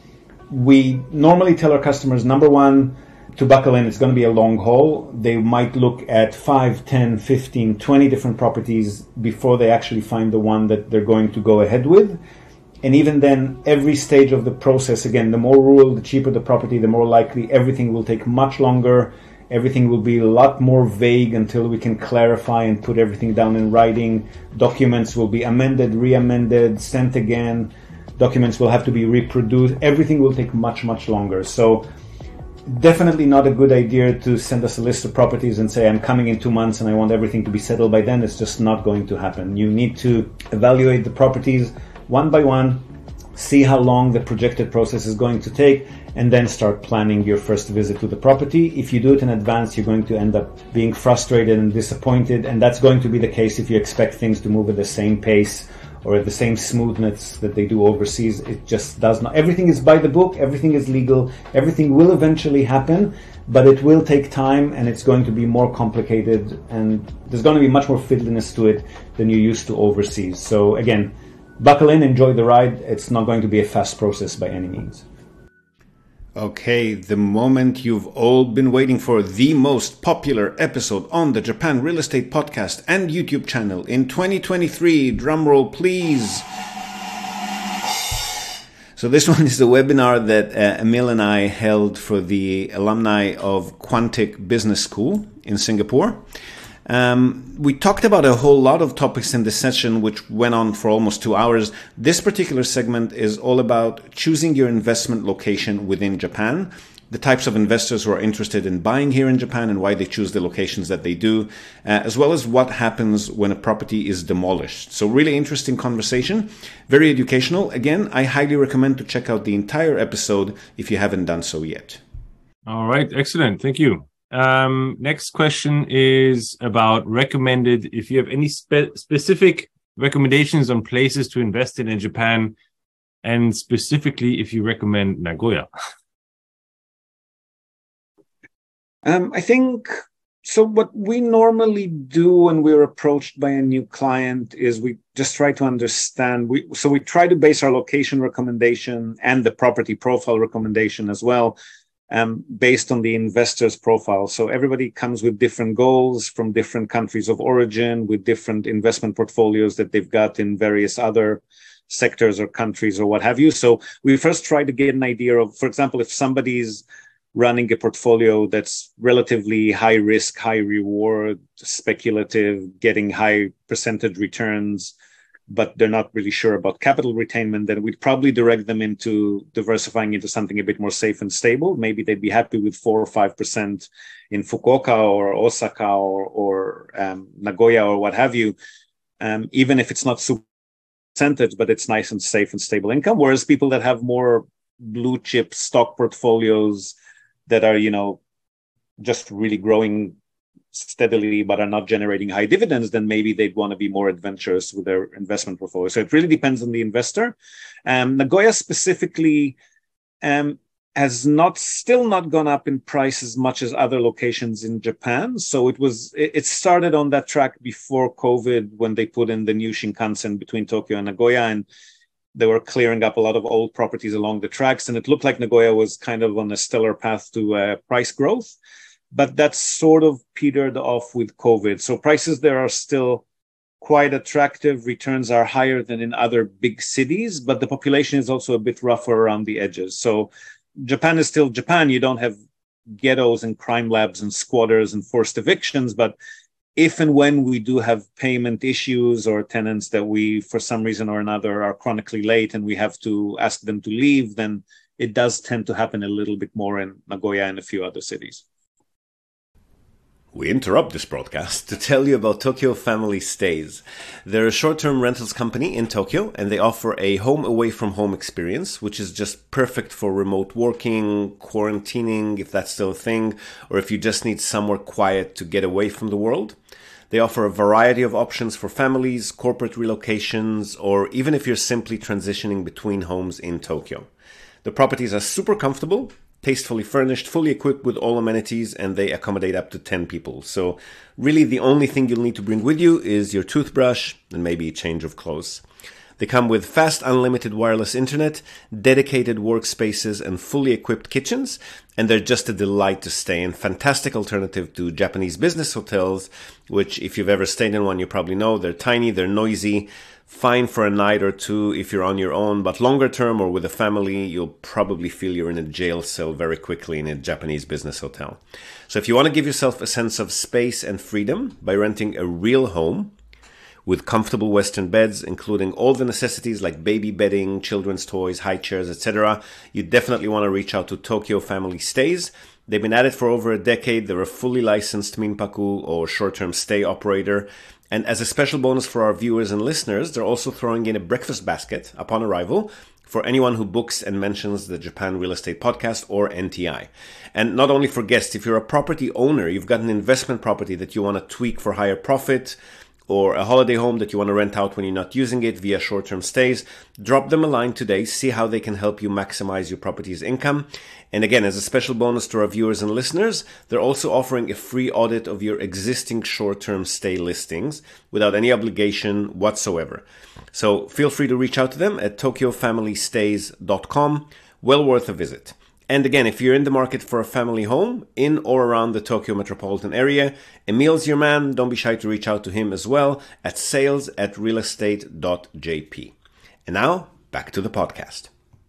we normally tell our customers, number one, to buckle in, it's going to be a long haul. They might look at five, ten, fifteen, twenty different properties before they actually find the one that they're going to go ahead with. And even then, every stage of the process, again, the more rural, the cheaper the property, the more likely everything will take much longer. Everything will be a lot more vague until we can clarify and put everything down in writing. Documents will be amended, re-amended, sent again. Documents will have to be reproduced. Everything will take much, much longer. So definitely not a good idea to send us a list of properties and say, I'm coming in two months and I want everything to be settled by then. It's just not going to happen. You need to evaluate the properties one by one, see how long the projected process is going to take, and then start planning your first visit to the property. If you do it in advance, you're going to end up being frustrated and disappointed, and that's going to be the case if you expect things to move at the same pace or at the same smoothness that they do overseas. It just does not. Everything is by the book, everything is legal, everything will eventually happen, but it will take time and it's going to be more complicated, and there's going to be much more fiddliness to it than you're used to overseas. So again, buckle in, enjoy the ride. It's not going to be a fast process by any means.
Okay, the moment you've all been waiting for, the most popular episode on the Japan Real Estate Podcast and YouTube channel in twenty twenty-three. Drumroll, please. So this one is a webinar that uh, Emil and I held for the alumni of Quantic Business School in Singapore. Um, we talked about a whole lot of topics in this session, which went on for almost two hours. This particular segment is all about choosing your investment location within Japan. the types of investors who are interested in buying here in Japan and why they choose the locations that they do, uh, as well as what happens when a property is demolished. So really interesting conversation, very educational. Again, I highly recommend to check out the entire episode if you haven't done so yet.
All right, excellent. Thank you. Um, next question is about recommended, if you have any spe- specific recommendations on places to invest in in Japan, and specifically if you recommend Nagoya.
Um, I think, so what we normally do when we're approached by a new client is we just try to understand, we so we try to base our location recommendation and the property profile recommendation as well, um, based on the investor's profile. So everybody comes with different goals from different countries of origin, with different investment portfolios that they've got in various other sectors or countries or what have you. So we first try to get an idea of, for example, if somebody's running a portfolio that's relatively high risk, high reward, speculative, getting high percentage returns, but they're not really sure about capital retainment, then we'd probably direct them into diversifying into something a bit more safe and stable. Maybe they'd be happy with four or five percent in Fukuoka or Osaka or, or um, Nagoya or what have you, um, even if it's not super percentage, but it's nice and safe and stable income. Whereas people that have more blue chip stock portfolios that are, you know, just really growing steadily but are not generating high dividends, then maybe they'd want to be more adventurous with their investment portfolio. So it really depends on the investor. Um, Nagoya specifically um, has not still not gone up in price as much as other locations in Japan. So it was it, it started on that track before COVID when they put in the new Shinkansen between Tokyo and Nagoya, and they were clearing up a lot of old properties along the tracks, and it looked like Nagoya was kind of on a stellar path to uh, price growth. But that sort of petered off with COVID. So prices there are still quite attractive. Returns are higher than in other big cities, but the population is also a bit rougher around the edges. So Japan is still Japan. You don't have ghettos and crime labs and squatters and forced evictions, but if and when we do have payment issues or tenants that we, for some reason or another, are chronically late and we have to ask them to leave, then it does tend to happen a little bit more in Nagoya and a few other cities.
We interrupt this broadcast to tell you about Tokyo Family Stays. They're a short-term rentals company in Tokyo, and they offer a home away from home experience, which is just perfect for remote working, quarantining, if that's still a thing, or if you just need somewhere quiet to get away from the world. They offer a variety of options for families, corporate relocations, or even if you're simply transitioning between homes in Tokyo. The properties are super comfortable, tastefully furnished, fully equipped with all amenities, and they accommodate up to ten people. So really the only thing you'll need to bring with you is your toothbrush and maybe a change of clothes. They come with fast unlimited wireless internet, dedicated workspaces, and fully equipped kitchens, and they're just a delight to stay in. Fantastic alternative to Japanese business hotels, which if you've ever stayed in one, you probably know they're tiny, they're noisy, fine for a night or two if you're on your own, but longer term or with a family, you'll probably feel you're in a jail cell very quickly in a Japanese business hotel. So if you want to give yourself a sense of space and freedom by renting a real home with comfortable Western beds, including all the necessities like baby bedding, children's toys, high chairs, et cetera, you definitely want to reach out to Tokyo Family Stays. They've been at it for over a decade. They're a fully licensed minpaku or short-term stay operator. And as a special bonus for our viewers and listeners, they're also throwing in a breakfast basket upon arrival for anyone who books and mentions the Japan Real Estate Podcast or N T I. And not only for guests, if you're a property owner, you've got an investment property that you want to tweak for higher profit, or a holiday home that you want to rent out when you're not using it via short-term stays, drop them a line today, see how they can help you maximize your property's income. And again, as a special bonus to our viewers and listeners, they're also offering a free audit of your existing short-term stay listings without any obligation whatsoever. So feel free to reach out to them at tokyo family stays dot com. Well worth a visit. And again, if you're in the market for a family home in or around the Tokyo metropolitan area, Emil's your man. Don't be shy to reach out to him as well at sales at realestate dot j p. And now, back to the podcast.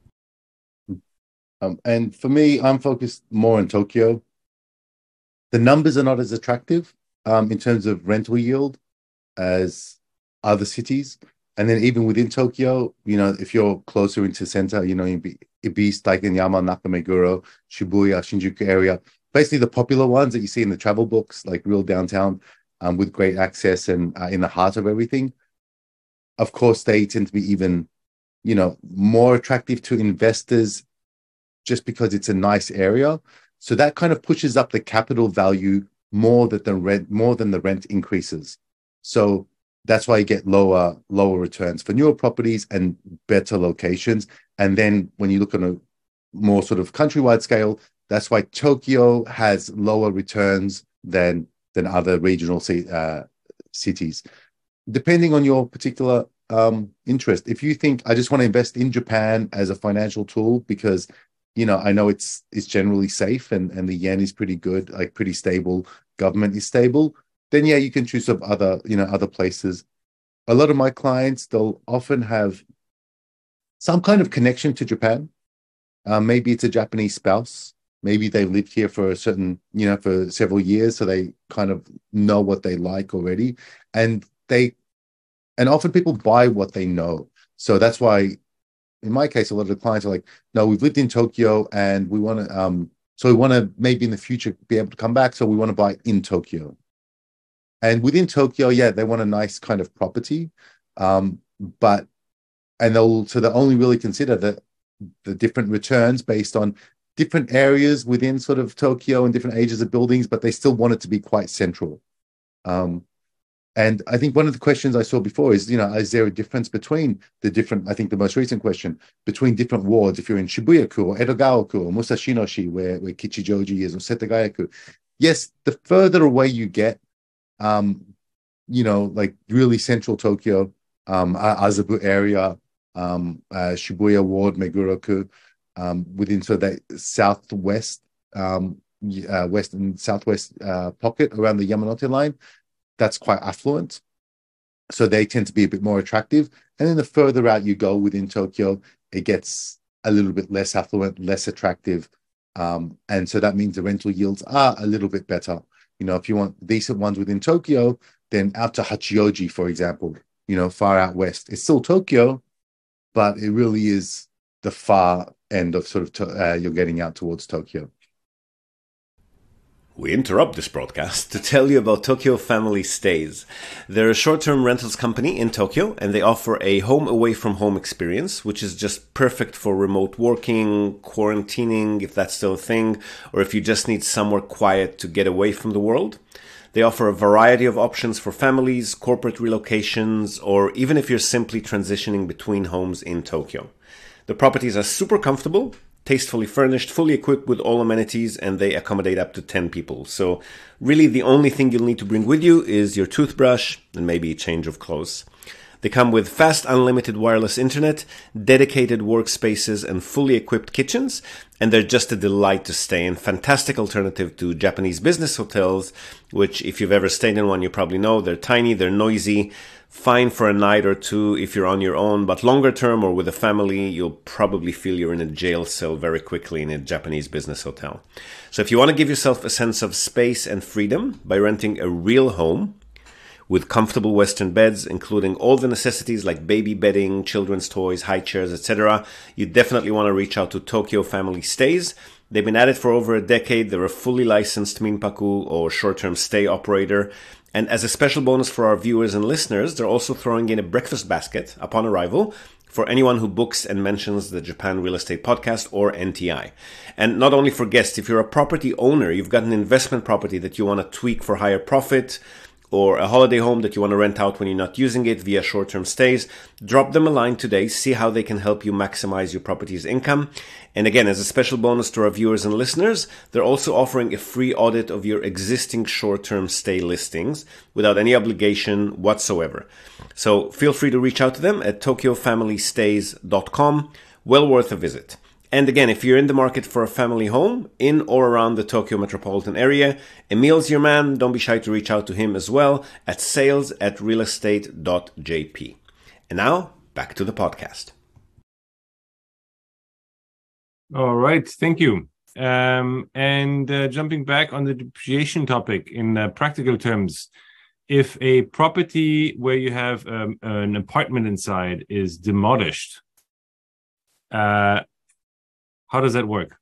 Um, and for me, I'm focused more on Tokyo. The numbers are not as attractive um, in terms of rental yield as other cities. And then even within Tokyo, you know, if you're closer into center, you know, Ibis, Daikanyama, Nakameguro, Shibuya, Shinjuku area, basically the popular ones that you see in the travel books, like real downtown, um, with great access and uh, in the heart of everything. Of course, they tend to be even, you know, more attractive to investors just because it's a nice area. So that kind of pushes up the capital value more than the rent, more than the rent increases. So that's why you get lower, lower returns for newer properties and better locations. And then when you look on a more sort of countrywide scale, that's why Tokyo has lower returns than than other regional uh, cities, depending on your particular um, interest. If you think I just want to invest in Japan as a financial tool because, you know, I know it's it's generally safe and and the yen is pretty good, like pretty stable, government is stable, then yeah, you can choose some other, you know, other places. A lot of my clients, they'll often have some kind of connection to Japan. Uh, maybe it's a Japanese spouse. Maybe they've lived here for a certain, you know, for several years, so they kind of know what they like already. And they, and often people buy what they know. So that's why, in my case, a lot of the clients are like, no, we've lived in Tokyo and we want to, um, so we want to maybe in the future be able to come back. So we want to buy in Tokyo. And within Tokyo, yeah, they want a nice kind of property. Um, but, and they'll, so they'll only really consider the, the different returns based on different areas within sort of Tokyo and different ages of buildings, but they still want it to be quite central. Um, and I think one of the questions I saw before is, you know, is there a difference between the different, I think the most recent question, between different wards, if you're in Shibuya-ku or Edogawa-ku or Musashinoshi, where, where Kichijoji is, or Setagaya-ku. Yes, the further away you get, um, you know, like really central Tokyo, um, Azabu area, um, uh, Shibuya ward, Meguro-ku, um, within so that southwest, um, uh, west and southwest uh, pocket around the Yamanote line, that's quite affluent. So they tend to be a bit more attractive. And then the further out you go within Tokyo, it gets a little bit less affluent, less attractive. Um, and so that means the rental yields are a little bit better. You know, if you want decent ones within Tokyo, then out to Hachioji, for example, you know, far out west. It's still Tokyo, but it really is the far end of sort of, uh, you're getting out towards Tokyo.
We interrupt this broadcast to tell you about Tokyo Family Stays. They're a short-term rentals company in Tokyo, and they offer a home away from home experience, which is just perfect for remote working, quarantining, if that's still a thing, or if you just need somewhere quiet to get away from the world. They offer a variety of options for families, corporate relocations, or even if you're simply transitioning between homes in Tokyo. The properties are super comfortable, tastefully furnished, fully equipped with all amenities, and they accommodate up to ten people. So really the only thing you'll need to bring with you is your toothbrush and maybe a change of clothes. They come with fast unlimited wireless internet, dedicated workspaces, and fully equipped kitchens, and they're just a delight to stay in. Fantastic alternative to Japanese business hotels, which if you've ever stayed in one, you probably know they're tiny, they're noisy, fine for a night or two if you're on your own, but longer term or with a family, you'll probably feel you're in a jail cell very quickly in a Japanese business hotel. So if you want to give yourself a sense of space and freedom by renting a real home with comfortable Western beds, including all the necessities like baby bedding, children's toys, high chairs, et cetera, you definitely want to reach out to Tokyo Family Stays. They've been at it for over a decade. They're a fully licensed minpaku or short-term stay operator. And as a special bonus for our viewers and listeners, they're also throwing in a breakfast basket upon arrival for anyone who books and mentions the Japan Real Estate Podcast or N T I. And not only for guests, if you're a property owner, you've got an investment property that you want to tweak for higher profit, or a holiday home that you want to rent out when you're not using it via short-term stays, drop them a line today, see how they can help you maximize your property's income. And again, as a special bonus to our viewers and listeners, they're also offering a free audit of your existing short-term stay listings without any obligation whatsoever. So feel free to reach out to them at tokyo family stays dot com. Well worth a visit. And again, if you're in the market for a family home in or around the Tokyo metropolitan area, Emil's your man. Don't be shy to reach out to him as well at sales at real estate dot j p. And now, back to the podcast.
All right, thank you. Um, and uh, jumping back on the depreciation topic in uh, practical terms, if a property where you have um, an apartment inside is demolished, uh, how does that work?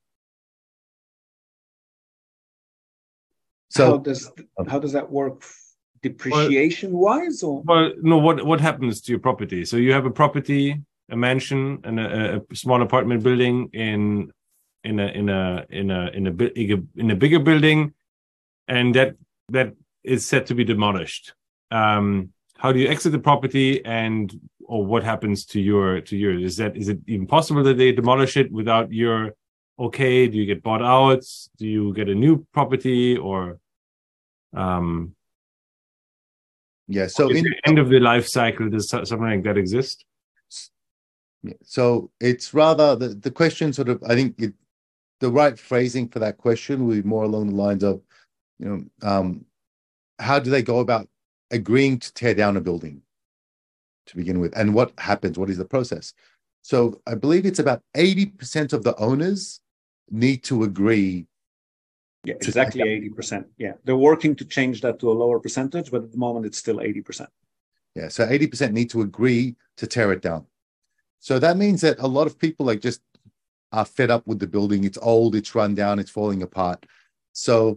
So how does how does that work depreciation wise, or
well, no, what what happens to your property? So you have a property, a mansion, and a, a small apartment building in in a in a in a in a in a bigger building, and that that is set to be demolished. Um, how do you exit the property, and or what happens to your to yours? Is that is it even possible that they demolish it without your okay? Do you get bought out? Do you get a new property, or um?
Yeah, so
in
in
the end of the life cycle, does something like that exist?
Yeah, so it's rather the, the question sort of, I think it, the right phrasing for that question would be more along the lines of, you know, um, how do they go about agreeing to tear down a building to begin with? And what happens? What is the process? So I believe it's about eighty percent of the owners need to agree.
Yeah, exactly eighty percent. Yeah, they're working to change that to a lower percentage, but at the moment it's still eighty percent.
Yeah, so eighty percent need to agree to tear it down. So that means that a lot of people like just are fed up with the building. It's old, it's run down, it's falling apart. So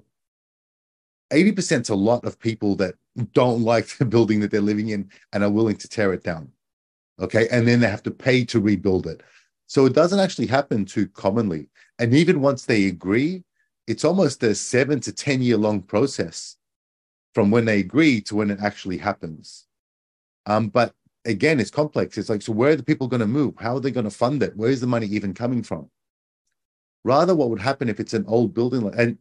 eighty percent is a lot of people that don't like the building that they're living in and are willing to tear it down. Okay, and then they have to pay to rebuild it. So it doesn't actually happen too commonly. And even once they agree, it's almost a seven to ten year long process from when they agree to when it actually happens. Um, but again, it's complex. It's like, so where are the people going to move? How are they going to fund it? Where is the money even coming from? Rather, what would happen if it's an old building? And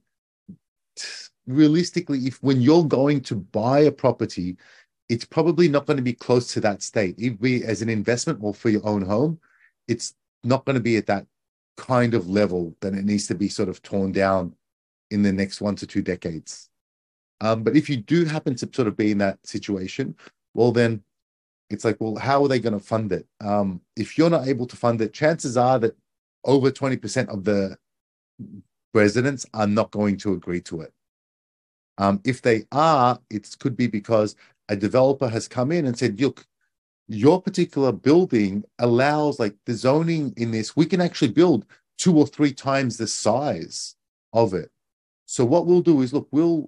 realistically, if when you're going to buy a property, it's probably not going to be close to that state. If we, as an investment or for your own home, it's not going to be at that kind of level that it needs to be sort of torn down in the next one to two decades. Um, but if you do happen to sort of be in that situation, well, then it's like, well, how are they going to fund it? Um, if you're not able to fund it, chances are that over twenty percent of the residents are not going to agree to it. Um, if they are, it could be because a developer has come in and said, look, your particular building allows, like the zoning in this, we can actually build two or three times the size of it. So what we'll do is, look, we'll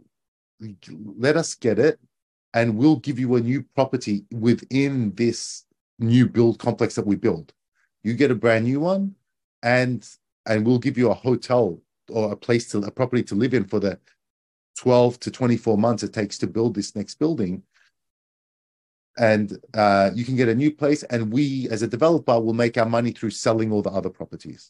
let us get it and we'll give you a new property within this new build complex that we build. You get a brand new one and and we'll give you a hotel or a place to, a property to live in for the twelve to twenty-four months it takes to build this next building. And uh, you can get a new place, and we, as a developer, will make our money through selling all the other properties.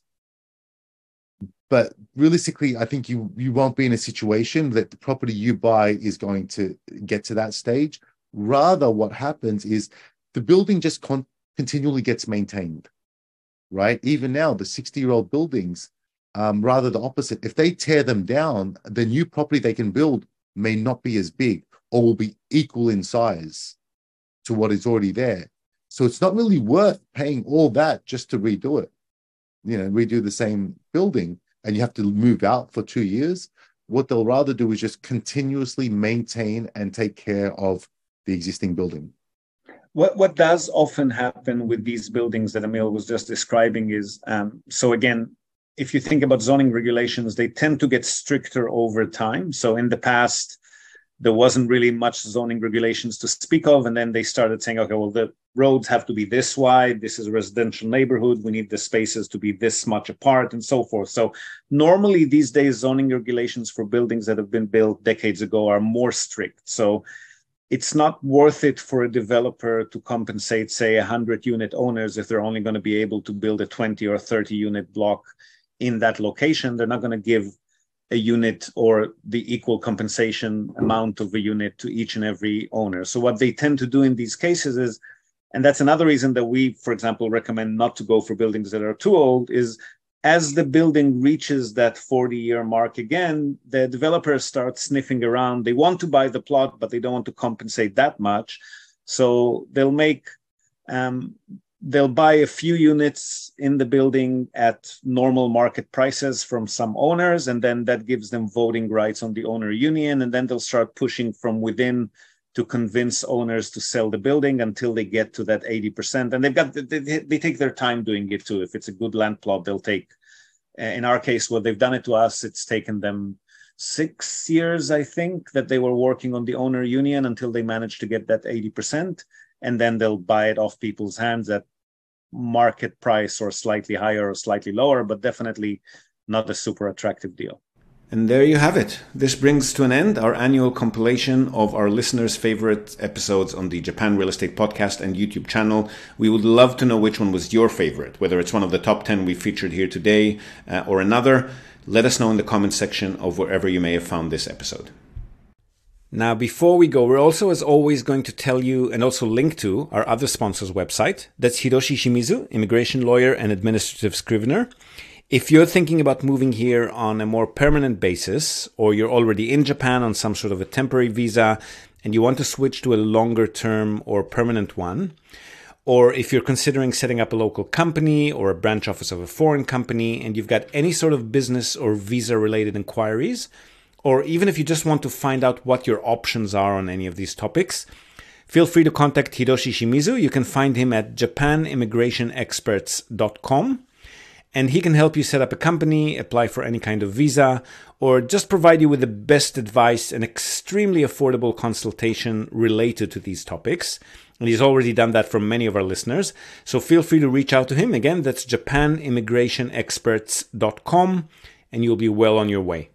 But realistically, I think you you won't be in a situation that the property you buy is going to get to that stage. Rather, what happens is the building just con- continually gets maintained, right? Even now, the sixty-year-old buildings, um, rather the opposite. If they tear them down, the new property they can build may not be as big or will be equal in size to what is already there. So it's not really worth paying all that just to redo it. You know, redo the same building and you have to move out for two years. What they'll rather do is just continuously maintain and take care of the existing building.
What what does often happen with these buildings that Emil was just describing is, um, so again, if you think about zoning regulations, they tend to get stricter over time. So in the past, there wasn't really much zoning regulations to speak of. And then they started saying, okay, well, the roads have to be this wide. This is a residential neighborhood. We need the spaces to be this much apart and so forth. So normally these days, zoning regulations for buildings that have been built decades ago are more strict. So it's not worth it for a developer to compensate, say, one hundred unit owners if they're only going to be able to build a twenty or thirty unit block in that location. They're not going to give a unit or the equal compensation amount of a unit to each and every owner. So what they tend to do in these cases is, and that's another reason that we, for example, recommend not to go for buildings that are too old, is as the building reaches that forty year mark again, the developers start sniffing around. They want to buy the plot, but they don't want to compensate that much. So they'll make, um, they'll buy a few units in the building at normal market prices from some owners, and then that gives them voting rights on the owner union, and then they'll start pushing from within to convince owners to sell the building until they get to that eighty percent. And they've got, they, they take their time doing it too. If it's a good land plot, they'll take, in our case, what they've done it to us, it's taken them six years, I think, that they were working on the owner union until they managed to get that eighty percent. And then they'll buy it off people's hands at market price or slightly higher or slightly lower, but definitely not a super attractive deal.
And there you have it. This brings to an end our annual compilation of our listeners' favorite episodes on the Japan Real Estate Podcast and YouTube channel. We would love to know which one was your favorite, whether it's one of the top ten we featured here today uh, or another. Let us know in the comments section of wherever you may have found this episode. Now, before we go, we're also, as always, going to tell you and also link to our other sponsor's website. That's Hiroshi Shimizu, immigration lawyer and administrative scrivener. If you're thinking about moving here on a more permanent basis, or you're already in Japan on some sort of a temporary visa and you want to switch to a longer term or permanent one, or if you're considering setting up a local company or a branch office of a foreign company and you've got any sort of business or visa related inquiries, or even if you just want to find out what your options are on any of these topics, feel free to contact Hiroshi Shimizu. You can find him at japan immigration experts dot com. And he can help you set up a company, apply for any kind of visa, or just provide you with the best advice and extremely affordable consultation related to these topics. And he's already done that for many of our listeners. So feel free to reach out to him. Again, that's japan immigration experts dot com, and you'll be well on your way.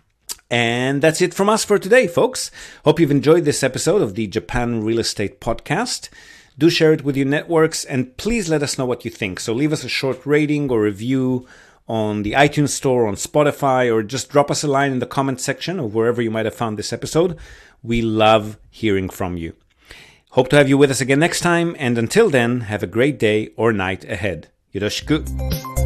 And that's it from us for today, folks. Hope you've enjoyed this episode of the Japan Real Estate Podcast. Do share it with your networks, and please let us know what you think. So leave us a short rating or review on the iTunes Store, on Spotify, or just drop us a line in the comment section or wherever you might have found this episode. We love hearing from you. Hope to have you with us again next time, and until then, have a great day or night ahead. Yoroshiku.